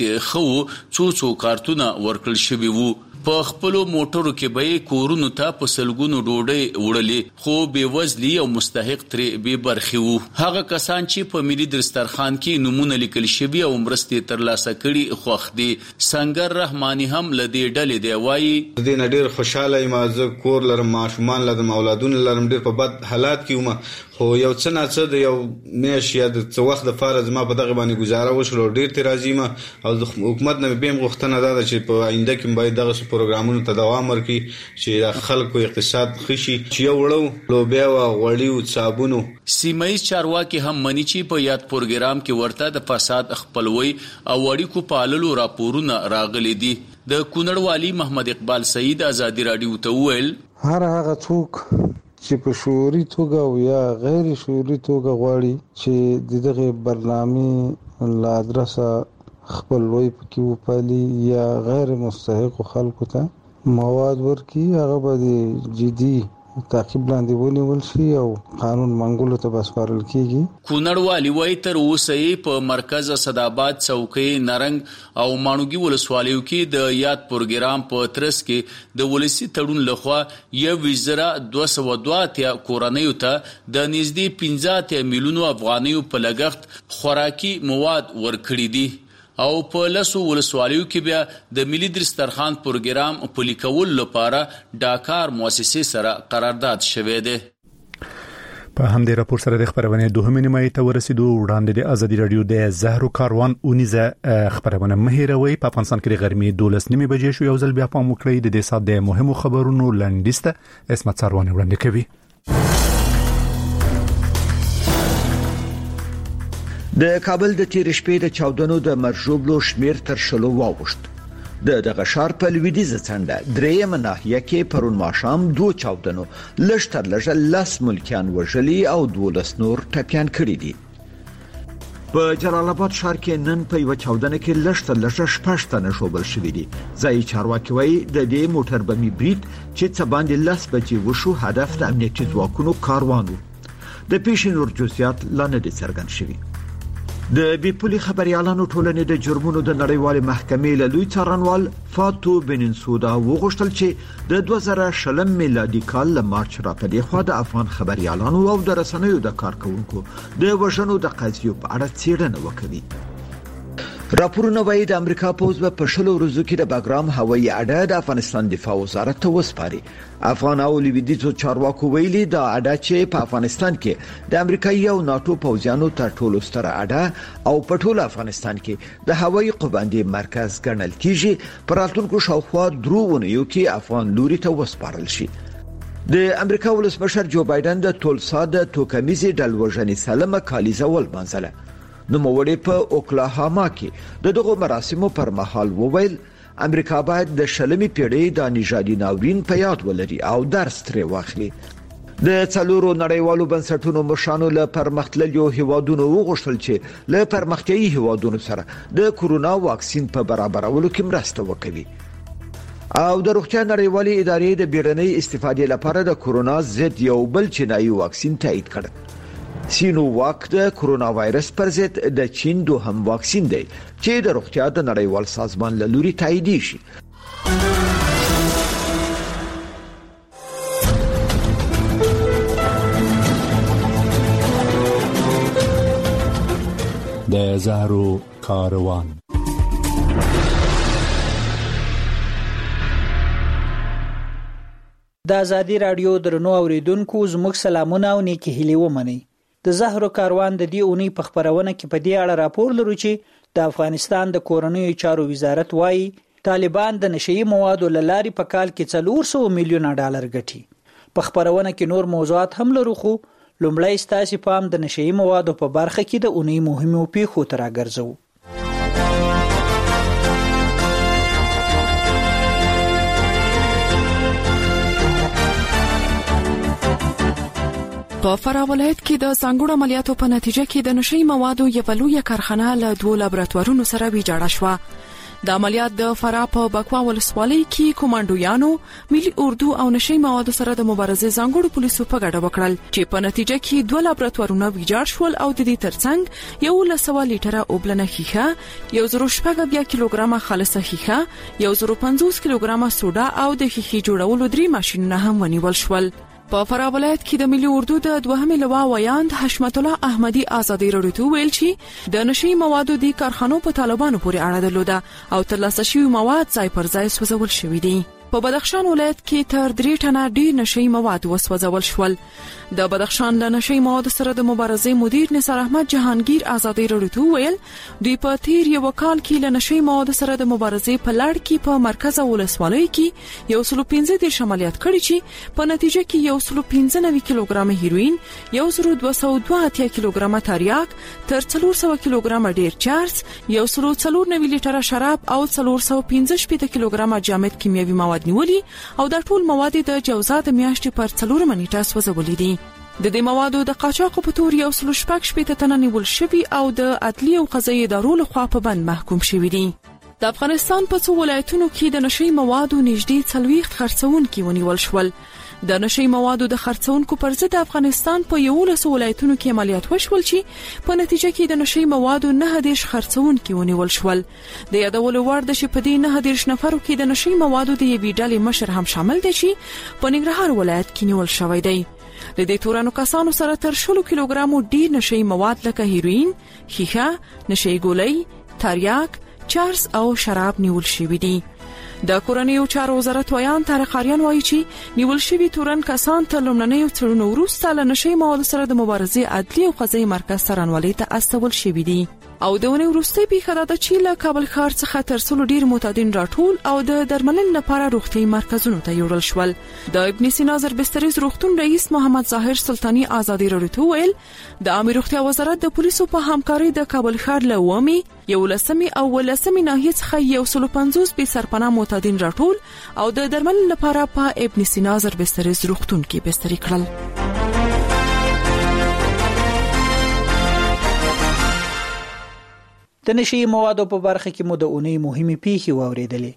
ښه څو کارتونه ورکړل شوي وو. په خپلو موټرو کې به کورونو ته په سلګونو ډوډۍ وړلې خو بېوزلي او مستحق ترې بې برخې وو. هغه کسان چې په ملي دسترخوان کې نومونه لیکل شوي او مرستې ترلاسه کړي خوښ دي. سنگر رحماني هم له دې ډلې دی، وایي د دې نه ډېر خوشحاله یم. زه کور لرم، ماشومان لرم، اولادونه لرم، ډېر په بد حالات کې وم، خو یو څه نه څه د یو میاشت یا د څه وخت دپاره زما په دغه باندې ګزاره وشول او ډېر ترې راضي یم. او د حکومت نه مې بیا هم غوښتنه دا ده چې په آینده کې باید دغسې پروګرامونو ته دوام ورکړي چې د خلکو اقتصاد ښه شي. چې یو وړو لوبیا وه، غوړي و، صابون و. سیمه‌ییز چارواکي هم مني چې په یاد پروګرام کې ورته د فساد، خپلوۍ او اړیکو پاللو راپورونه راغلي دي. د کونړ والي محمد اقبال سعید ازادي راډیو ته وویل هر هغه څوک چې په شعوري توګه او یا غیر شعوري توګه غواړي چې دغه برنامه له ادرسه خپلوۍ پکې وپالي یا غیر مستحق خلکو ته مواد ورکړي، هغه به جدي تعقیب لاندې ونیول شي او قانون منګولو ته بسپارل کیږي. کونړ والي وایي تر اوسه یې په مرکز اسداباد، څوکۍ، نرنګ او ماڼوګي ولسوالیو کې د یاد پروګرام په ترڅ کې د ولسي تړون لخوا 1,282 کورنیو ته د نږدې 15 میلیونو افغانیو په لګښت خوراکي مواد ورکړي دي او په لسو ولسوالیو کې بیا د ملي دسترخوان پروګرام پلي کولو لپاره ډاکار مؤسسې سره قرارداد شوی دی. په همدې راپور سره د خبرونه دوهمه نیمه ته ورسېدو. وړاندې د ازادي رادیو د زهرو کاروان اونیزه خبرونه مهیروي. په افغانستان کې د غرمې 12:30 بجې شو. یو ځل بیا پام وکړئ د دې سات د مهمو خبرونو لنډیسته اسمت سروان وړاندې کوي. د کابل د تیر شپې د چاودنو د مرجوبلو شمیر تر شلو واوښت. دغه ښار په لویدیځه څنډه درېیمه ناحیه کې پرون ماښام 2 چاودنو لږ تر لږه 10 ملکیان وژلي او 12 نور ټپیان کړي دي. په جلال آباد ښار کې نن په یو چاودنه کې لږ تر لږه 6 تنه ژوبل شوي دي. ځایي چارواکي وایي د دې موټر بمي برید چې څه باندې 10 بجې وشو هدف د امنیتي ځواکونو کاروانو. د پیښې نور جزئیات لا نه دي څرګند شوي. د بیپولي خبريالانو ټولنې د جرمونو د نړیوال محکمې له لوی څارنوال فاتو بننسودا وغوښتل چې د 2020 میلادي کال له مارچ را پدې خوا د افغان خبريالانو او د رسنیو د کارکونکو د وژنو د قضیو په اړه څېړنه وکړي. راپورونه وايي د امریکا پوز په شلو ورځو کې د باګرام هوایي اډه د افغانستان دفاع وزارت ته وسپاري. افغان او لویدیځو چارواکو ویلي دا اډه چې په افغانستان کې د امریکایي او ناتو پوځیانو تر ټولو ستره اډه او په ټول افغانستان کې د هوایي قوبندې مرکز ګڼل کیږي. پر راتلونکو شاوخوا 3 ونیو کې افغان لوري ته وسپارل شي. د امریکا ولسمشر جو بایدن د تولسا د توکمیزي ډلوژنې سلمه کالیزه ولمانځله. نوموړی په اوکلاهاما کې د دغه مراسمو پر مهال وویل امریکا باید د شلمې پیړۍ د نژادي ناورین په یاد ولري او درس ترې واخلي. د څلورو نړیوالو بنسټونو مشرانو له پرمختللو هیوادونو وغوښتل چې له پرمختیايي هیوادونو سره د کورونا واکسین په برابرولو کې مرسته وکړي. او د روغتیا نړیوالې ادارې د بیړنۍ استفادې لپاره د کورونا ضد یو بل چینایي واکسین تایید کړ. سینوواک د کورونا وایرس پر ضد د چین دوهم واکسین دی چې د روغتیا د نړیوال سازمان له لوري تایید شي. د زهرو کاروان. د ازادي رادیو درنو اوریدونکو زموږ سلامونه او نیکی هیلې ومنئ. د زهرو کاروان د دې اونۍ په خبرونه کې په دې اړه راپور لرو چې د افغانستان د کورنیو چارو وزارت وايي طالبان د نشئی موادو لاري په کال کې 400 میلیون ډالر ګټي. په خبرونه کې نور موضوعات هم لرو خو لومړی ستاسو پام د نشئی موادو په برخه کې د اونۍ مهمو پیښو تر راګرځو. په فراه ولایت کې د ځانګړو عملیاتو په نتیجه کې د نشئی موادو یو لوی کارخانه له 2 لابراتوارونو سره ویجاړه شوه. د عملیات د فراه په بکوا ولسوالۍ کې کومانډویانو ملي اردو او نشئی موادو سره د مبارزې ځانګړو پولیسو په ګډه وکړل چې په نتیجه کې 2 لابراتوارونه ویجاړ شول او د دې ترڅنګ 100 لیټره اوبلنه ښيښه، 1.2 کیلوګرامه خالصه ښيښه، 150 کیلوګرامه سوډا او د ښيښې جوړولو 3 ماشينونه هم ونیول شول. په فراه ولایت کې د ملي اردو د دوهمې لوا ویاند حشمت الله احمدي ازادي رادیو ته ویل چې د نشئی موادو د کارخانو په طالبانو پورې اړه درلوده او ترلاسه شوی مواد ځای پر ځای سوځول شوی دي. په بدخشان ولایت کې تر 3 ټنه ډیر نشئی مواد وسوځول شول. د بدخشان له نشئی مواد سره د مبارزې مدیر نثار احمد جهانگیر ازادي رادیو ته ویل دوی په تیر یو کال کې له نشئی مواد سره د مبارزې په لړ کې په مرکز ولسوالۍ کې 115 عملیات کړي چې په نتیجه کې 115 کیلوګرام هیروین، 1202 کیلوګرام تریاک، تر 400 کیلوګرام ډیر چارس، 194 لیټره شراب او 415 کیلوګرام جامد کیمیاوي مواد نیولي او د ټول مواد د جوزات میاشتې پر 4 منېټه سوځولې دي. د دې موادو د قاچاق په تور 116 تنه نیول شوي او د عدلي او قضایي ادارو لخوا په بند محکوم شوي دي. د افغانستان په څو ولایتونو کې د نشئی موادو نږدې 40 خرڅونکي ونیول شول. د نشئی موادو د خرڅونکو پر ضد افغانستان په 11 ولایتونو کې عملیات وشول چې په نتیجه کې د نشئی موادو 9 خرڅونکي ونیول شول. د یادولو وړ د چې په دې 9 نفرو کې د نشئی موادو د یوې ډلې مشر هم شامل دی چې په ننګرهار ولایت کې نیول شوی دی. د دې تورانو کسانو سره تر 100 کیلوګرامو ډیر نشئی مواد لکه هیروین، ښيښه، نشئی ګولۍ، تریاک، چارس او شراب نیول شوی دي. د کورنیو چارو وزارت ویان طارق آریان وایي چې نیول شوي تورن کسان تر لومړنیو څېړنو وروسته له نشهیي موادو سره د مبارزې عدلي او قضایي مرکز څارنوالۍ ته استول شوي دي. او د ونې وروستۍ پیښه دا ده چې له کابل ښار څخه تر څلو ډېر معتادین راټول او د درملنې لپاره روغتیایي مرکزونو ته یوړل شول. د ابن سینا زربستریز روغتون رئیس محمد ظاهر سلطاني ازادي راډیو ته ویل د عامه روغتیا وزارت د پولیسو په همکارۍ د کابل ښار له 11 او 18 ناحیې څخه 150 بې سرپناه معتادین راټول او د درملنې لپاره په ابن سینا زربستریز روغتون کې بستري کړل. د نشهیي موادو په برخه کې مو د اونۍ مهمې پیښې واورېدلې.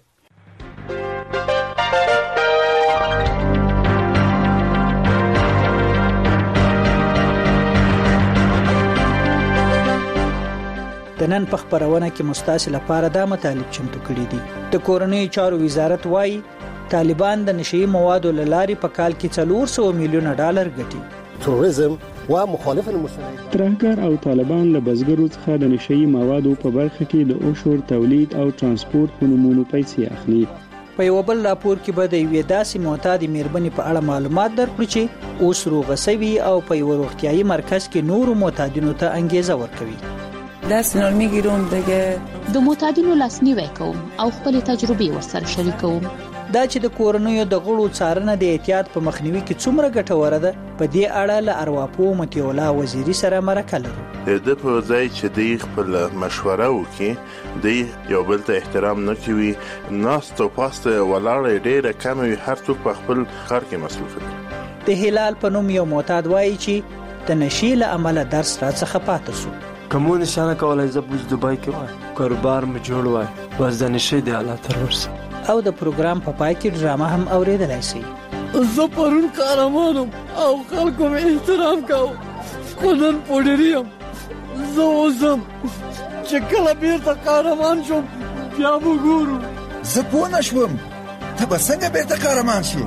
د نن په خبرونه کې مستاسل لپاره دا مطالب چمتو کړي دي. د کورنیو چارو وزارت وایي طالبان د نشهیي موادو لارې په کال کې 400 میلیون ډالر ګټي. توریزم و مخالفین مسلح ترهګر او طالبان له بزګرو څخه د نشهیي موادو په برخه کې د اوشور تولید او ترانسپورت په نومونو پیسې اخلي. په یو بل راپور کې به د یوې داسې معتادې مېرمنې په اړه معلومات درکړو چې اوس روغه سوي او په یو روغتیایي مرکز کې نورو معتادینو ته انګیزه ورکوي. دست نرمیگیرم دیگه د معتادینو لاسنیوی کوم او خپل تجربې ورسره شریکوم. دا چې د کورنیو د غړو څارنه د احتیاط په مخنیوي کې څومره ګټوره ده په دې اړه له ارواپو متیولا وزیری سره مرکه لرو. د په ځای چې د خپل مشوره وکړي د یو بل ته احترام نه کوي ناست او پاست ولاړ ډېر کم وي هر څوک په خپل کار کې مصروف دي. د هلال په نوم یو معتاد وایي چې د نشي له عمله درس راڅخه پاتې شو. کومو نشانه کولای زه بوز دوبای کې وای کاروبار مې جوړ وای بس د نشي د حالت تر ورسه. او د پروګرام په پای کې ډرامه هم اوریدلای شي. زه پرون قهرمانم او خلکو مې احترام کاوه خو نن پوډریم. زه اوسم چې کله بیرته قهرمان شم بیا به ګورو. زه پوه نه شوم ته به څنګه بیرته قهرمان شې؟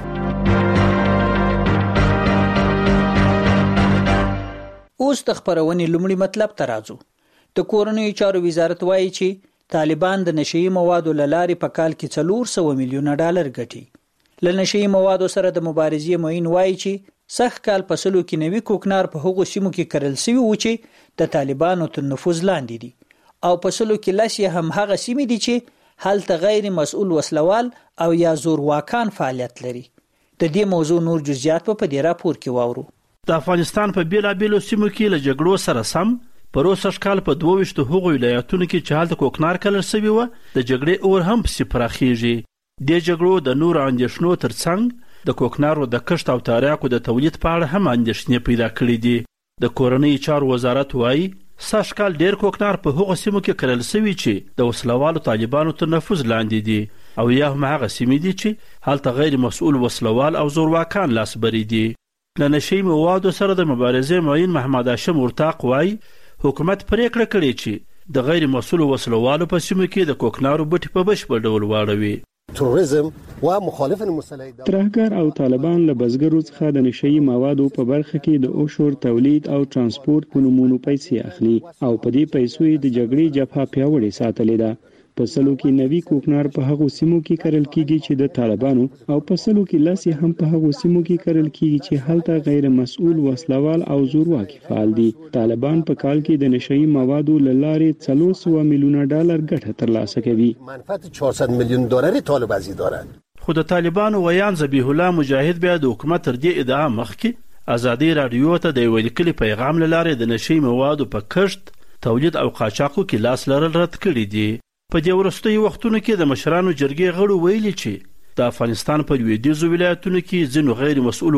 اوس د خبرونې لومړی مطلب ته راځو. د کورنیو چارو وزارت وایي چې طالبان د نشهیي موادو لارې په کال کې 400 میلیون ډالر ګټي. له نشهیي موادو سره د مبارزې معین وایي چې سخت کال په سلو کې نوي کوکنار په هغو سیمو کې کرل شوي و چې د طالبانو تر نفوذ لاندې دي او په سلو کې لس هم هغه سیمې دي چې هلته غیر مسؤل وسلوال او یا زورواکان فعالیت لري. د دې موضوع نور جزئیات په دې راپور کې واورو. د افغانستان په بیلابیلو سیمو کې له جګړو سره سم پروسه کال په 22 هغو ولایتونو کې چې هلته کوکنار کلر شوی و د جګړې اور هم پسې پراخیږي. د جګړو د نور اندېښنو ترڅنګ د کوکنارو د کښت او تاریاکو د تولید په اړه هم اندېښنې پیدا کړې دي. د کورنیو چارو وزارت وایي سږ کال ډېر کوکنار په هغو سیمو کې کرل شوي چې د وسلوالو طالبانو تر نفوذ لاندې دي او یا هم هغه سیمې دي چې هلته غیر مسؤل وسلوال او زورواکان لاسبري دي. له نشهیي موادو سره د مبارزې معین محمد هاشم ورتاق وایي حکومت پریکړه کړې چې د غیر مسؤل وسلوالو په سیمو کې د کوکنارو بټي په بشپړ ډول واړوي. توریزم و مخالفین مسلح ترهګر او طالبان له بزګرو څخه د نشهیي موادو په برخه کې د اوشور تولید او ترانسپورت په نومونو پیسې اخلي او په دې پیسو یې د جګړې جبهه پیاوړې ساتلې ده. په سلو کې نوي کوکنار په هغو سیمو کې کرل کیږي چې د طالبانو او په سلو کې لاسي هم په هغو سیمو کې کرل کیږي چې هلته غیر مسؤل وسلوال او زورواکي فعال دي. طالبان په کال کې د نشهیي موادو لارې 400 میلیون ډالر ګټه ترلاسه کوي. منفعت 400 میلیون دلاری طالب ازي دارند. خو د طالبانو ویان ذبیح الله مجاهد بیا د حکومت تر دې ادعا مخکې ازادي رادیو ته د یو لیکلي پیغام لاره د نشهیي موادو په کښت تولید او قاچاقو کې لاس لرل رد کړي دي. په دې وروستیو وختونو کې د مشرانو جرګې غړو ویلي چې د افغانستان په لویدیځو ولایتونو کې ځینو غیر مسؤلو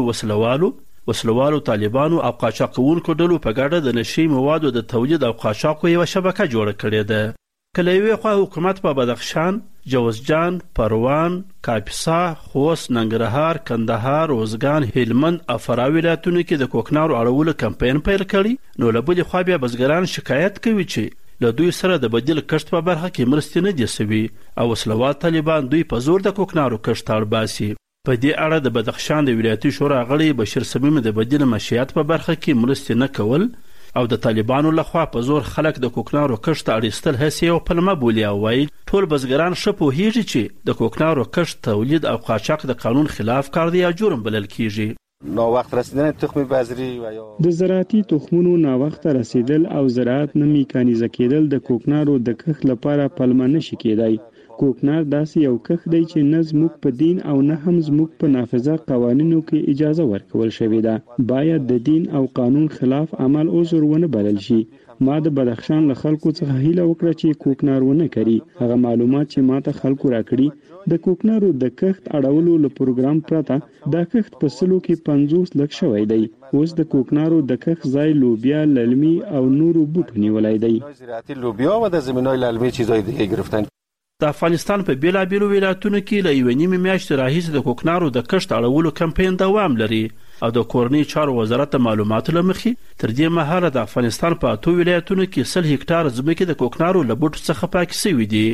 وسلوالو طالبانو او قاچاقونکو ډلو په ګډه د نشهیي موادو د تولید او قاچاقو یوه شبکه جوړه کړې ده. که له یوې خوا حکومت په بدخشان، جوزجان، پروان، کاپیسا، خوست، ننګرهار، کندهار، روزګان، هلمند او فراه ولایتونو کې د کوکنارو اړولو کمپاین پیل کړي نو له بلې خوا بیا بزګران شکایت کوي چې له دوی سره د بدیل کښت په برخه کې مرستې نه دي سوي او وسلوال طالبان دوی په زور د کوکنارو کښت اړ باسي. په دې اړه د بدخشان د ولایتي شورا غړي بشیر صمیم د بدیل معیشت په برخه کې مرستې نه کول او د طالبانو لخوا په زور خلک د کوکنارو کښت اړیستل هسې یو پلمه بولي او وایي ټول بزګران ښه پوهیږي چې د کوکنارو کښت تولید او قاچاق د قانون خلاف کار دی یا جرم بلل کیږي. ناوخت رسیدن تخم بذری و یا د زراعتي تخمونو ناوخت رسیدل او زراعت نه میکانیزه کېدل د کوکنارو د کښت لپاره پلمه نشي کېدای. کوکنار داسې یو کښت دی چې نه زموږ په دین او نه هم زموږ په نافذه قوانینو کې اجازه ورکول شوې ده. باید د دین او قانون خلاف عمل عذر ونه بلل شي. ما د بدخشان له خلکو څخه هیله وکړه چې کوکنار ونه کړي. هغه معلومات چې ما ته خلکو راکړي د کوکنارو د کښت اړولو له پروګرام پرته دا کښت په سلو کې 50 لک شوی دی. اوس د کوکنارو د کښت ځای لوبیا، للمي او نورو بوټو نیولای دی. زراعتي لوبیا و د زمینای للمي چیزای دیگه گرفتن. د افغانستان په بیلابیلو ولایتونو کې له یوې نیمې میاشتې راهیسې د کوکنارو د کښت اړولو کمپین دوام لري او د کورنۍ چارو وزارت د معلوماتو له مخې تر دې مهاله د افغانستان په 8 ولایتونو کې 100 هکتار ځمکې د کوکنارو له بوټو څخه پاکې شوي دي.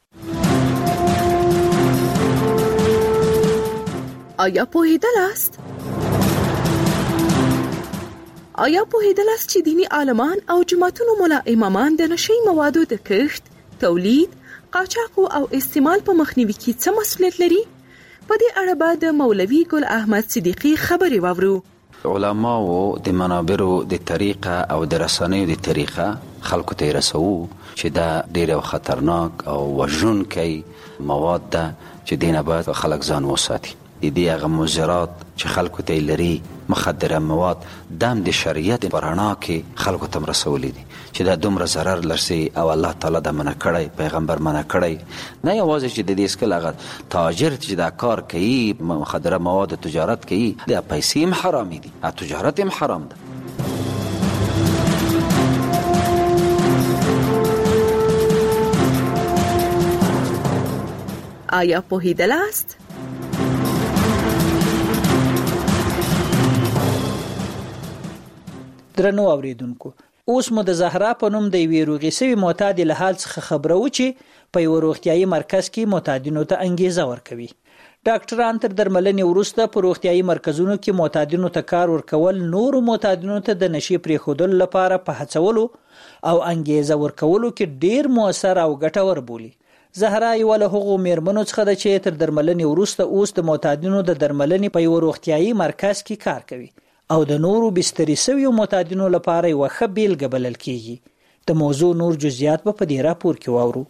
آیا پوهیدلاست چې دینی عالمان او جماعتونو ملا امامان د نشي موادو د کښت، تولید، قاچاق او استعمال په مخنیوي کې څه مسؤلیت لري؟ په دې اړه به د مولوي ګل احمد صدیقي خبرې واورو. علماو د منابرو د طریقه او د رسنیو د طریقه خلکو ته رسو چې دا ډېر خطرناک او وژونکی مواد ده چې دینه باید خلک ځان وساتي. د دې هغه مضرات چې خلکو ته لري مخدره مواد دم د شریعت په رڼا کې خلکو ته رسولي دي چې دا دومره ضرر لرسي او الله تعالی دا منع کړی، پیغمبر منع کړی. نه یوازې چې د دې اسکل هغه تاجر چې دا کار کوي مخدره مواد تجارت کوي دا پیسې هم حرامي دي او تجارت هم حرام ده. آیا پوهیدلاست؟ درنو اوریدونکو، اوس مو د زهرا په نوم د یوې روغې سوي معتادې له حال څخه خبرو چې په یو روغتیايي مرکز کې معتادینو ته انګیزه ورکوي. ډاکټران تر درملنې وروسته په روغتیايي مرکزونو کې معتادینو ته کار ورکول نورو معتادینو ته د نشي پرېښودلو لپاره په هڅولو او انګیزه ورکولو کې ډیر مؤثر او ګټور بولي. زهرا یو له هغو میرمنو څخه ده چې تر درملنې وروسته اوس د معتادینو د درملنې په یو روغتیايي مرکز کې کار کوي او د نورو بستري سویو معتادینو لپاره یو ښه بیلګه بلل کیږي. د موضوع نور جزئیات په دې راپور کې واورو.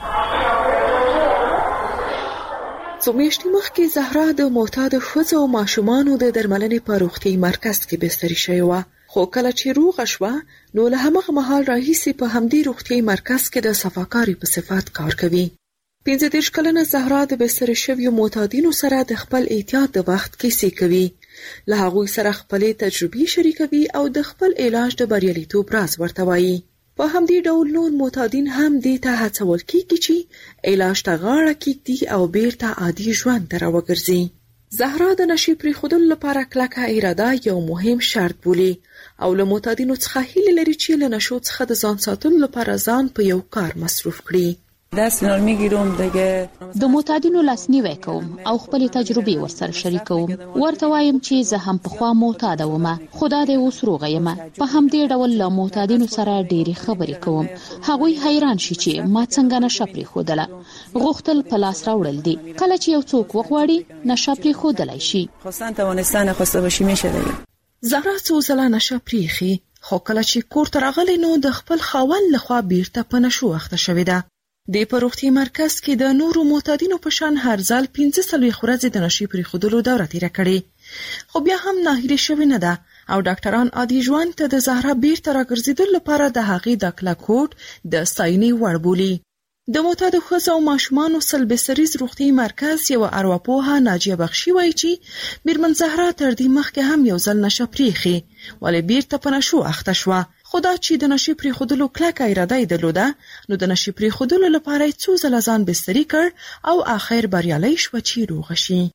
څو میاشتې مخکې زهرا د معتادو ښځو او ماشومانو د درملنې په روغتیايي مرکز کې بستري شوې وه، خو کله چې روغه شوه نو له هماغه مهال راهیسې په همدې روغتیايي مرکز کې د صفاکاري په صفت کار کوي. 15 کلنه زهرا د بستري شویو معتادینو سره د خپل احتیاط د وخت کیسې کوي، له هغوی سره خپلې تجربې شریکوي او د خپل علاج د بریالیتوب راز ورته وایي. په همدې ډول نور معتادین هم دې ته هڅول کیږي چې علاج ته غاړه کیږدي او بیرته عادي ژوند ته راوګرځي. زهرا د نشي پرېښودلو لپاره کلکه اراده یو مهم شرط بولي او له معتادینو څخه هیله لري چې له نشو څخه د ځان ساتلو لپاره ځان په یو کار مصروف کړي. دست میگیرم دیگه د معتادینو لاسنیوی کوم او خپل تجربې ورسره شریکوم. ورته وایم چې زه هم پخوا معتاد وم، خدا دې اوس روغه یم. په همدې ډول له معتادینو سره ډېری خبرې کوم. هغوی حیران شي چې ما څنګه نشه پرېښودله. غوښتل په لاس راوړل دي. کله چې یو څوک وغواړي نشه پرېښودلی شي. خواستن توانستن خواسته باشی میشه دیگه. زهرا څو ځله نشه پرېښي، خو کله چې کور ته راغلی نو د خپل خاوند لخوا بیرته په نشو اخته شوې ده. د پروختي مرکز کې د نورو معتادینو په شان هر ځل 15 ورځې د نشي پرېښودلو دوره تیره کړې، خو بیا هم ناهیلي شوې نه ده او ډاکټران عادي ژوند ته د زهرا بیرته راګرځېدلو لپاره د هغې د کلکوټ د ستاینې وړ بولي. د معتادو ښځو او ماشومانو سلبسریز روغتیايي مرکز یو ارواپوهه ناجیه بخشي وایي چې میرمن زهرا تر دې مخکې هم یو ځل نشه پرېښې، ولې بیرته په نشو اخته شوه. خو دا چې د نشي پرېښودلو کلکه اراده یې درلوده نو د نشي پرېښودلو لپاره یې څو ځله ځان بستري کړ او آخر بریالی شوه چې روغه شي.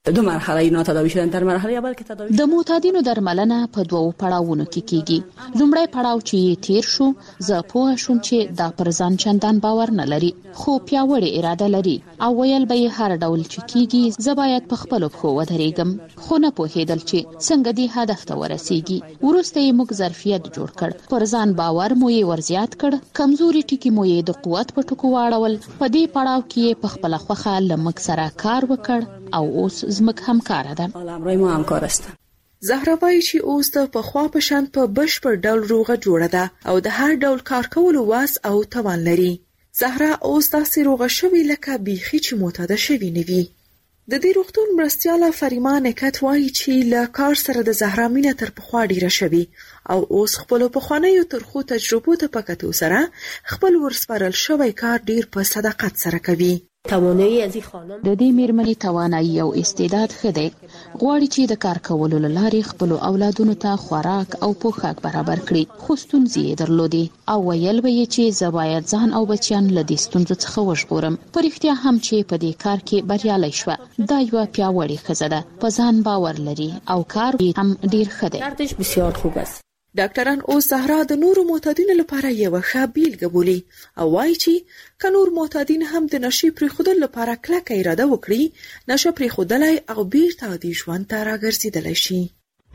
دو مرحله اینا تداوی شدن. در مرحله اول که تداوی د معتادینو درملنه په دوو پړاوونو کې کیږي. لومړی پړاو چې تیر شو، زه پوه شوم چې دا پر ځان چندان باور نه لري، خو پیاوړې اراده لري او ویل به یې هر ډول چې کیږي زه باید په خپلو پښو ودرېږم، خو نه پوهېدل چې څنګه دې هدف ته ورسیږي. وروسته یې موږ ظرفیت جوړ کړ، پر ځان باور مو یې ورزیات کړ، کمزوري ټکي مو یې د قوت په ټکو واړول. په دې پړاو کې یې په خپله خوښه له موږ سره کار وکړ او اوس زموږ همکاره ده. امروی ما همکار است. زهرا وایي چې اوس د پخوا په شان په بشپړ ډول روغه جوړه ده او د هر ډول کار کولو واس او توان لري. زهرا اوس داسې روغه شوې لکه بیخي چې معتاده شوې نه وي. د دې روغتون مرستیاله فریما نکت وایي چې له کار سره د زهرا مینه تر پخوا ډیره شوې او اوس خپلو پخوانیو ترخو تجربو ته په کتو سره خپل ورسپارل شوی کار ډیر په صداقت سره کوي. توانایی از این خانم د دې میرمنې توانایی او استعداد ښه دی، غواړي چې د کار کولو له لارې خپلو اولادونو ته خوراک او پوښاک برابر کړي، خو ستونزې یې درلودې او ویل به یې چې زه باید ځان او بچیان له دې ستونزو څخه وژغورم. په رښتیا هم چې په دې کار کې بریالی شوه. دا یوه پیاوړې ښځه ده، په ځان باور لري او کار هم ډیر ښه دی. کارتش بسیار خوب است. ډاکټران اوس زهرا د نورو معتادینو لپاره یو ښه بیلګه بولي او وایي چې که نور معتادین هم د نشې پرېښودلو لپاره کلکه اراده وکړي، نشه پرېښودلی او بیرته عادي ژوند ته راګرځېدلی شي.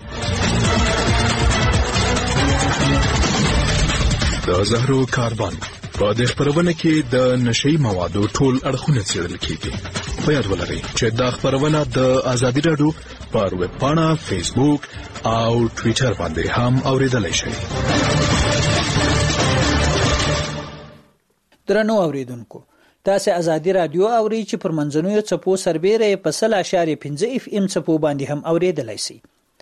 د زهرو کاروان په دې خپرونه کې د نشئی موادو ټول اړخونه څېړل کیږي. په یاد ولرئ چې دا خپرونه د ازادي راډیو پر ویب پاڼه، فیسبوک او ټویټر باندې هم اوریدلای شئ. درنو اوریدونکو، تاسو ازادي راډیو اوري چې پر منځنوي چپو سربېره په 0.5 FM چپو باندې هم اوریدلای شئ.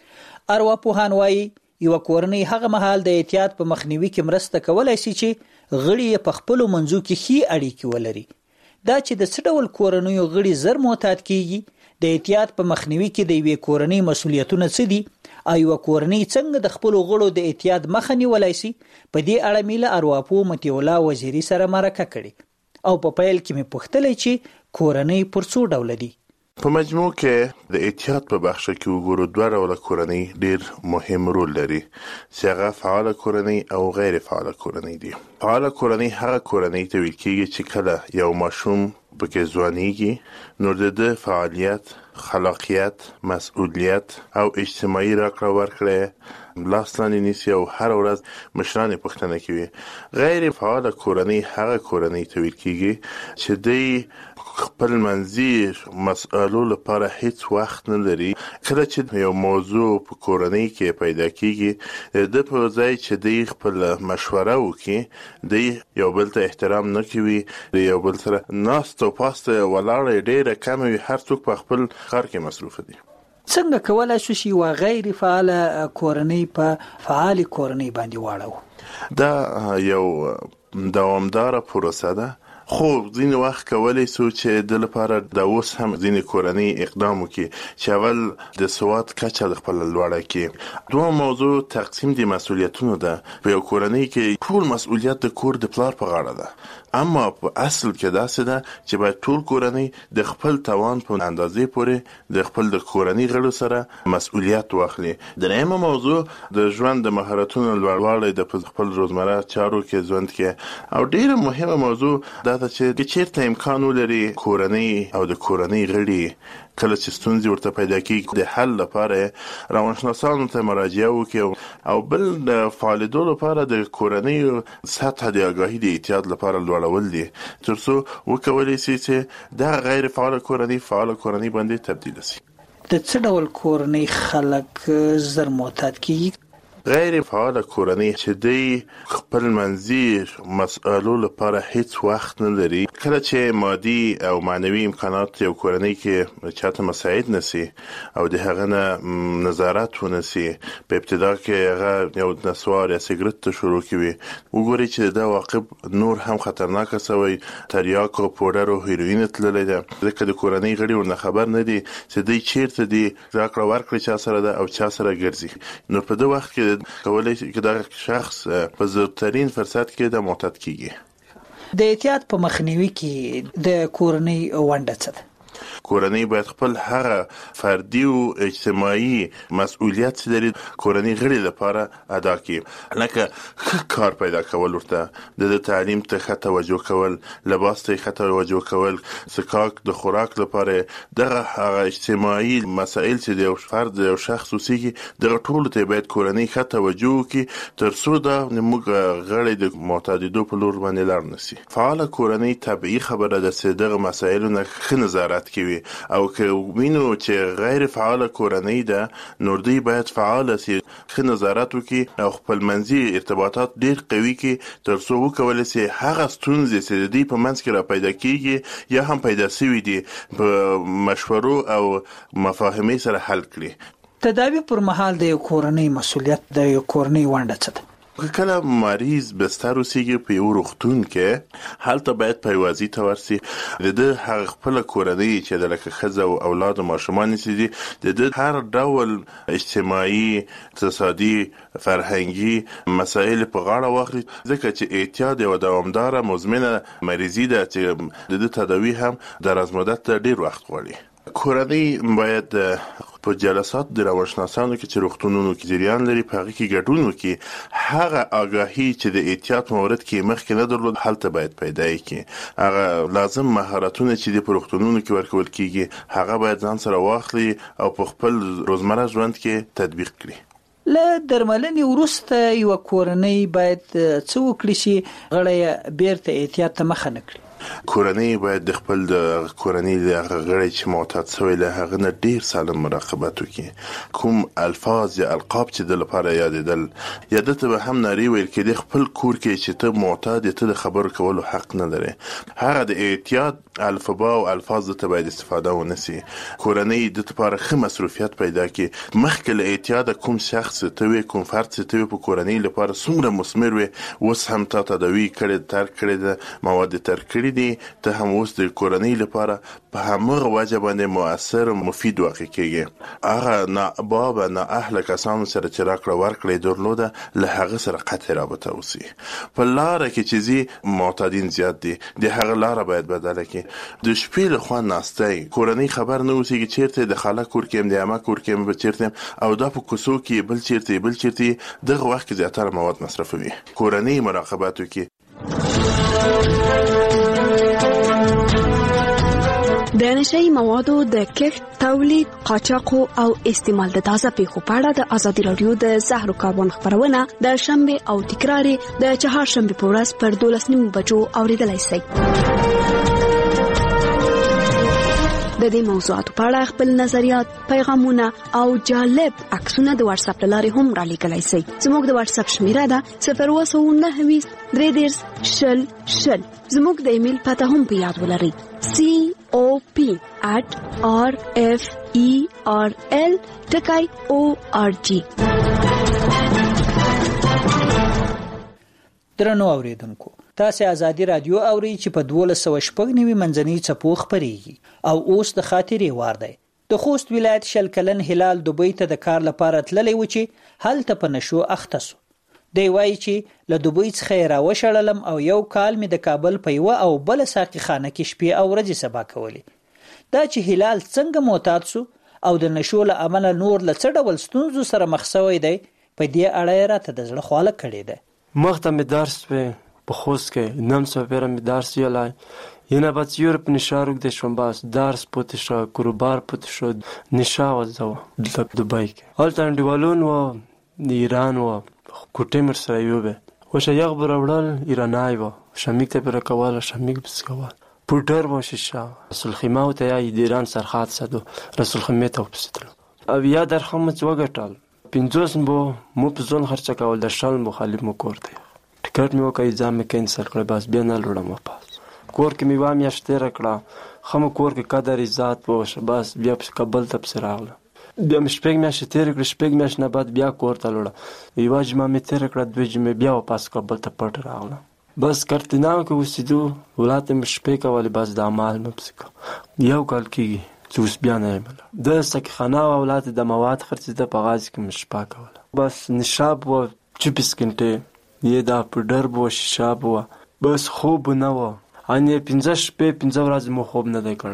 ارواپوهان وایي یو کورنۍ هغه مهال د احتیاط په مخنیوي کې مرسته کولای شي چې غړي په خپل منځو کې ښې اړیکې ولري. دا چې د څه ډول کورنیو غړي زر معتاد کیږي، د احتیاط په مخنیوي کې د یوې کورنۍ مسؤلیتونه څه دي او یوه کورنۍ څنګه د خپلو غړو د احتیاط مخه نیولی شي، په دې اړه مې له ارواپوه مطیع الله وزیري سره مرکه کړې او په پیل کې مې پوښتلی چې کورنۍ پر څو ډوله دي. په مجموع کې د احتیاط په بخش کې وګورو دوه ډوله کورنۍ ډیر مهم رول لري چې هغه فعاله کورنۍ او غیر فعاله کورنۍ دي. فعاله کورنۍ هغه کورنۍ ته ویل کېږي چې کله یو ماشوم پکې ځوانیږي نو د فعالیت، خلاقیت، مسؤلیت او اجتماعي راکړه ورکړه لاس لاندې نیسي او هر ورځ مشران پوښتنه کوي. غیر فعاله کورنۍ هغه کورنۍ ته ویل کېږي چې د خپل منځي مسئلو لپاره هیڅ وخت نه لري. کله چې یو موضوع په کورنۍ کې پیدا کیږي، د په ځای چې د خپل مشوره وکړي، د یو بل ته احترام نه کوي، د یو بل سره ناست او پاست ولاړ ډیره کم وي، هر څوک په خپل کار کې مصروف دي. څنګه کولای شو چې یوه غیر فعاله کورنۍ په فعالې کورنۍ باندې واړو؟ دا یو دوامداره پروسه ده، خو ځینې وخت کولی سو چې د لپاره د اوس هم ځینې کورنۍ اقدام وکړي چې اول د سواد کچه د خپل لوړه کړي. دوه موضوع تقسیم د مسؤلیتونو ده. په یو کورنۍ کې ټول مسؤلیت د کور د پلار په غاړه ده، اما په اصل کې داسې ده چې باید ټول کورنۍ د خپل توان په اندازې پورې د خپل د کورنۍ غړو سره مسؤلیت واخلي. درېیمه موضوع د ژوند د مهارتونو لوړوالی د خپل روزمره چارو کې ژوند کې، او ډیره مهمه موضوع دا ده چې چیرته امکان ولري کورنۍ او د کورنۍ غړي کله چې ستونزې ورته پیدا کیږي د حل لپاره روانشناسانو ته مراجعه وکړي، او بل د فعالېدو لپاره د کورنۍ سطح د آګاهي د احتیاط لپاره لوړول دي تر څو وکولی شي چې دا غیر فعاله کورنۍ فعاله کورنۍ باندې تبدیل شي. د څه ډول کورنۍ خلک زر معتاد کیږي؟ غیر فعاله کورنۍ چې د خپل منځي مسئلو لپاره هیڅ وخت نه لري. کله چې مادي او معنوي امکانات یو کورنۍ کې چاته مساعد نسی او د هغه نه نظارت ونسی، په ابتدا کې هغه یو نسوار یا سیګریټ ته شروع کوي، وګوري چې دا واقع نور هم خطرناکه سوی، تریاک او پوډر او هیروین تللی ده، ځکه د کورنۍ غړي ورنه خبر نه دي چې دوی چیرته دي، راکړه ورکړه چا سره ده او چا سره ګرځي. نو په دې وخت کې کولای شي چې دا شخص په زړترین فرصت کې د معتاد کیږي. د احتیاط په مخنیوي کې د کورنۍ ونډه څه ده؟ کورنۍ باید خپل هغه فردي او اجتماعي مسؤلیت چې لري کورنۍ غړي لپاره ادا کړي، لکه کار پیدا کول، ورته د تعلیم ته ښه توجه کول، لباس ته ښه توجه کول، سکاک د خوراک لپاره، دغه هغه اجتماعي مسائل چې د یو فرد یو شخص اوسېږي دغه ټولو ته باید کورنۍ ښه توجه وکړي تر څو دا موږ غړي د معتادېدو په لور باندې لاړ نه شي. فعاله کورنۍ طبیعي خبره ده چې دغه مسایلو نه ښه نظارت کوي، او که وینو چې غیر فعاله کورنۍ ده نو دوی باید فعاله سي، ښه نظارت وکړي او خپلمنځي ارتباطات ډېر قوي کړي تر څو وکولی سي هغه ستونزې چې د دوی په منځ کې را پیدا کیږي یا هم پیدا سوي دي په مشورو او مفاهمې سره حل کړي. تداوی پر مهال د یو کورنۍ مسؤلیت د یو کورنۍ ونډه څه ده؟ کله مریض بستر اوسېږي په یو روغتون کې، هلته باید په یوازي ته ورسي، د هغه خپل کورنۍ چې د لکه ښځه او اولاد او ماشومان دي د هر ډول اجتماعي، اقتصادي، فرهنګي مسایل په غاړه واخلي، ځکه چې اعتیاد یو دوامداره مزمنه مریضي ده چې د تداوی هم درازمدت ډیر وخت غواړي. کورنۍ باید په جلسات د روانشناسانو کې چې روغتونونو کې جریان لري په هغه کې ګډون وکړي، هغه آگاهي چې د احتیاط مورد کې مخکې نه درلود هلته باید پیدا کړي، هغه لازم مهارتونه چې د روغتونونو کې ورکول کیږي هغه باید ځان سره واخلي او په خپل روزمره ژوند کې تطبیق کړي. له درملنې وروسته یو کورنۍ باید څه وکړي چې غړي بیرته احتیاط ته مخه نه کړي؟ کورنۍ باید د خپل د کورنۍ د غړي چې معتاد شوی له هغه نه ډیر سالم مراقبت وکړي، کوم الفاظ یا القاب چې د لپاره یادېدل یا دته به هم ناری ویل کې د خپل کور کې چې ته معتاد ته د خبرو کولو حق نه لري، هغه د احتیاط الفبا او الفاظ ته باید استفاده ونسی. کورنۍ د لپاره ښه مصروفیت پیدا کړي، مخکې له احتیاط کوم شخص ته وي، کوم فرد ته وي په کورنۍ لپاره څومره مثمر وي، اوس هم تا تداوی کړي، ترک کړي د مواد ترک کړي دي، ته هم اوس د کورنۍ لپاره په همغه وجه باندې مؤثر مفید واقع کېږي. هغه نه باب نه اهل کسانو سره چې راکړه ورکړه درلوده له هغه سره قطع رابطه اوسي. په لار کې چې زی معتادین زیات دي د هغه لار باید بدله کړي. د شپې له خوا ناستای کورنۍ خبر نه اوسي چې چیرته د خاله کور کې د عمه کور کې به چیرته او دا په کوڅو کې بل چیرته دغه وخت کې زیاتره مواد مصرفوي. کورنۍ مراقبت وکړي. د نشئی موادو د کښت، تولید، قاچاق او استعمال د تازه پیښو په اړه د ازادي رادیو د زهرو کاربن خبرونه د شنبه او تکرار د چهارشنبه په ورځ پر 12:09 بجو اوریدلای شئ. د دې موضوعاتو په اړه خپل نظریات، پیغامونه او جالب عکسونه د واتس اپ لارې هم را لیږلای شئ. زموږ د واتس اپ شمیره ده 029 310 زموږ د ایمیل پته هم په یاد ولرئ cop@referl.org. درنو اوریدونکو، تاسو ازادي رادیو اوري چې په 1290 منځنۍ چپو خبريږي او اوس د خاطرې وار دی. د خوست ولایت شلکلن هلال دوبۍ ته د کار لپاره تللی و چې هلته په نشو اخته سو. دی وایي چې له دوبۍ څخه راوشړلم او یو کال می د کابل په یو او بل ساقي خانه کې شپې او ورځې سبا کولې. دا چې هلال څنګه معتاد سو او د نشو له امله نور له څه ډول ستونزو سره مخ شوی دی په دې اړه راته د زړه خواله کړې ده. مخته می درس په خوست کې نم سفر می درس یلای ینا بعد یورپ نشارو د شومباس درس پوت شو کروبار پوت شو نشا وځو د دوبۍ کې هلته انډیوالون و ایران و کوټه مر سره یو به وشه یغ برولل ایرانای و شمیک ته پر کواله شمیک بس کواله پوټر و شیشا رسول خیمه ته یا ایران سرخات سدو رسول خیمه ته وپستل او یا در خمت وګټل 50 مو په ځون خرچه کول د شال مخالف مو کوړته ټیکټ مې وکړ ځم کینسل کړ بس بیا نه لړم واپس کور کې مې وام یا شته راکړه خمو کور کې قدر عزت وشه بس بیا په کابل ته پسراغله بیا مې شپږ میاشتې تېرې کړې شپږ میاشتې نه بعد بیا کور ته لاړه یوه جمعه مې تېره کړه 2 جمعې بیا واپس کابل ته پټ راغله بس کارتیناو کې اوسېدو ولات مې شپې کولې بس د اعمال مې پسې کوه یو کال کېږي چې اوس بیا نه یم د سکیخانه او اولاد د مواد خرڅېده په غازي کې مې شپه کوله بس نشاب و 24 घंटे یې دا پوډر و شیشاب و بس خوب نه و انې 15 شپې 15 ورځې مو خوب نه دی کړی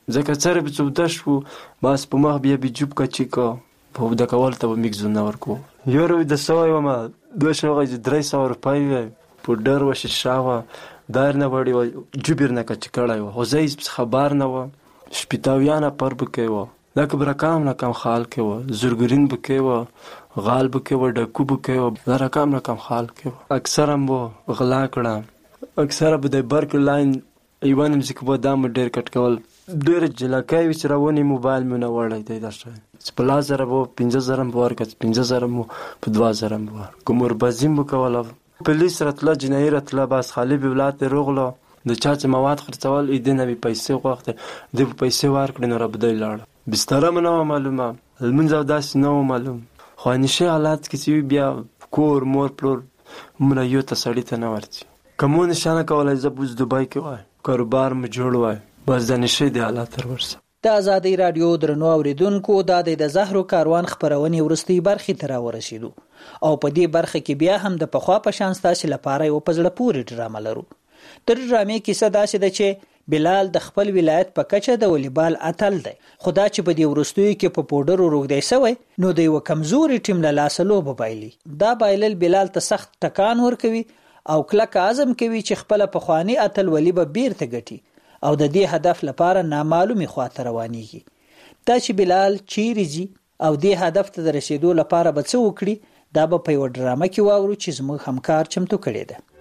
ځکه سره به څه شو بس په مخ بیا بیجوب کچی کو په د کول ته به میګزو نه ورکو یورو د سوای وما 200 روپۍ په ډر وش شاوه دار نه وړي و جبر نه کچ کړای و هوزیز خبر نه و شپتاویانه پر بکې و دا کبر کام نه کم خال کې و زورګرین بکې و غال بکې و ډکو بکې و دا رقم نه کم خال کې و اکثر هم غلا کړه اکثر به د برک لاین ایوان مزیک په دام ډیر کټ کول ډیر جلکای وچ راونی موبایل مې نه وړای دی درشه سپلازر وو 15000 ورکت 15000 په 2000 ور کومر بازیم وکول پولیس راتله جنایي راتله بس خالی به ولات روغله د چا چې مواد خرڅول اې نه به پیسې وخت د پیسې ورکړي نو را بدای لاړ بستر منو معلومه المنځ داس نو معلوم خو نشه حالات کې بیا کور مور پلور مړ یو ته سړی ته نه ورتي کوم نشانه کولای زبوز دبي کې وای کاروبار م جوړ وای بس د نشه د حالات تر ورسه د آزادۍ رادیو درنو اوریدونکو د زهرو کاروان خبرونه ورستي برخي تر ورسېدو او په دې برخه کې بیا هم د پخوا په شان ستاسو لپاره یو پزړه پورې ډرامه لرو تر ډرامې کې صدا سي د چې بلال د خپل ولایت په کچه د والیبال اتل دی خدا چې په دې ورستوي کې په پودر روغدي سوی نو د یو کمزوري ټیم له لاس لوب بایلی دا بایلل بلال ته سخت ټکان ورکوي او کلک عزم کوي چې خپل پخوانی اتل ولی به بیرته ګټي او د دې هدف لپاره نامعلومي خواته روانيږي دا چې بلال چیرې زی او دې هدف ته رسیدو لپاره به څه وکړي دا به په یو ډرامه کې واورو چې زموږ همکار چمتو کړی دی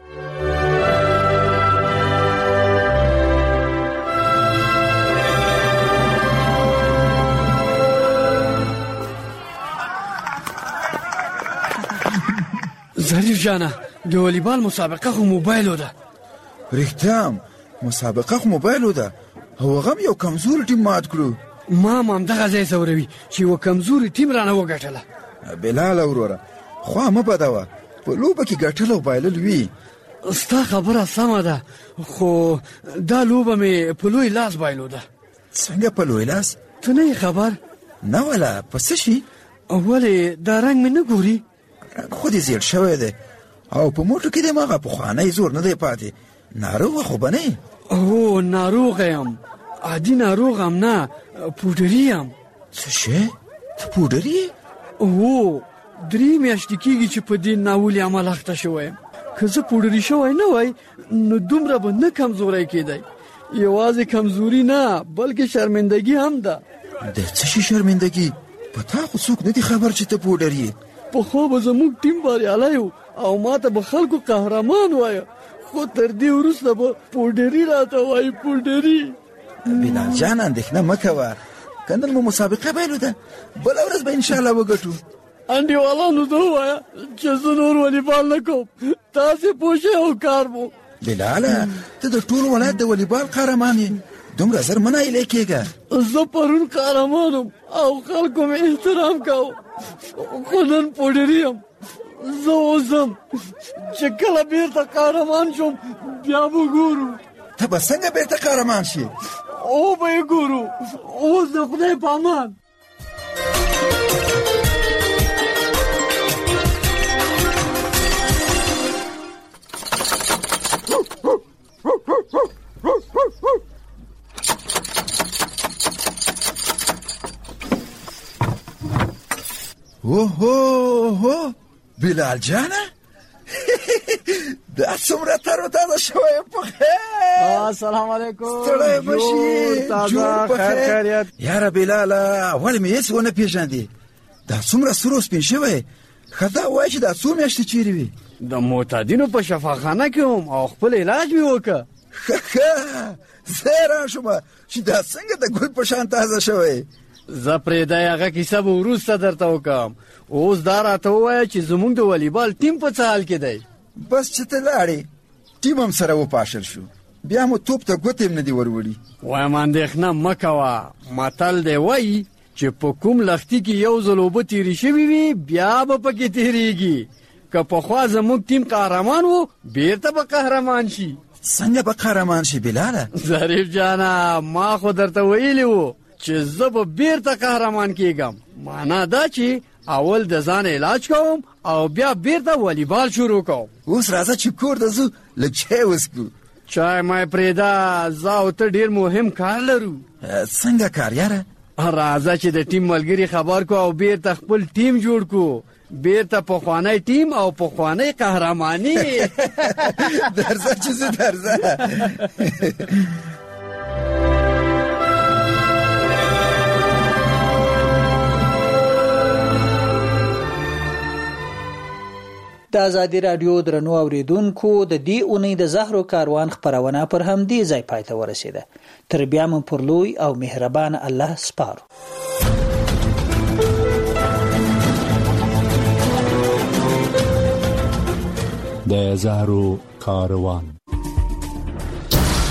ظریف جانه د والیبال مسابقه خو موبایلو ده رښتیا مسابقه خو موبایلو ده هغه یو کمزور ټیم مات کړو ما دغه ځای زوروي چې یو کمزوري ټیم رانه وګټله بلال وروره خو ما بداوه په لوبه کې ګټل او بایلل وی ستا خبره سمه ده خو دا لوبه مې په لوی لاس بایلو ده څنګه په لوی لاس ته نه خبر نه ولا پس شي ولې دا رنگ مې نه ګوري خو دې زیړ شوی دی او په موټر کې د ماغه په خوانې زور نه دی پاتې ناروغ خو بنه او ناروغ یم عادي ناروغ هم نه پودری یم څه شي پودری او 3 میاشتې کېږي چې په دې ناولي عمل اخته شوی که زه پودری شوی نه وای نو دومره به نه کمزوری کېدی یوازې کمزوري نه بلکې شرمندګي هم ده د څه شي شرمندګي په تا خو څوک نه دي خبر چې ته پودری په خو به زموږ ټیم بریالی و او ما ته به خلکو قهرمان وایه خو تر دې وروسته به پودری راته وایي پودری بلال جان اندېښنه مه کوه که نن مو مسابقه بایلو ده بله ورځ به انشاءالله وګټو انډیوالانو ته ووایه چې زه نور والیبال نه کوم تاسې پوه شئ او کار مو بلاله ته د ټول ولایت د والیبال قهرمان یې دومره زر مه نایلې کېږه زه پرون قهرمان وم او خلکو مې احترام کوه خو نن پودری یم زه اوسم چې کله بیرته قهرمان شم بیا به ګورو ته به څنګه بیرته قهرمان شي او به یې ګورو اوس د خدای په امان اوه بلال جانه دا څومره تر تازه شوی په خیر السلام علیکم ستړی مشي جوړ په خیر یاره بلاله ولې مې هېڅ ونه پېژندې دا څومره سور او سپین شوی ښه دا وایه چې دا څو میاشتې چیرې وي د معتادینو په شفاخانه کې وم او خپل علاج مې وکړه ښه زه یې راشومه چې دا څنګه د ګل په شان تازه شوی زه پرېږدی هغه کیسه به وروسته درته وکړم اوس دا راته ووایه چې زموږ د والیبال ټیم په څه حال کې دی بس چې ته لاړې ټیم هم سره وپاشل شو بیا مو توپ ته ګوتې هم نه دي وروړي وایم اندېښنه مه کوه متل دی وایي چې په کوم لښتي کې یو ځل اوبه تېرې شوي وي بیا به پکې تېرېږي که پخوا زموږ ټیم قهرمان و بیرته به قهرمان شي څنګه به قهرمان شي بلاله ظریف جانه ما خو درته ویلي و چې زه به بیرته قهرمان کېږم معنا دا چې اول د ځان علاج کوم او بیا بیرته والیبال شروع کوم اوس راځه چې کور ته ځو لږ چای وڅښو چای مای پرېدا زه او ته ډېر مهم کار لرو. څنګه کار یاره؟ راځه چې د ټیم ملګري خبر کو او بیرته خپل ټیم جوړ کو. بیرته پخوانی ټیم او پخوانی قهرمانی. درځه چې زه درځه. د ازادي رادیو درنو اوریدونکو د دې اونۍ د زهرو کاروان خبرونه پر همدې ځای پای ته ورسیده. تر بیا مو پر لوی او مهربان الله سپارو. د زهرو کاروان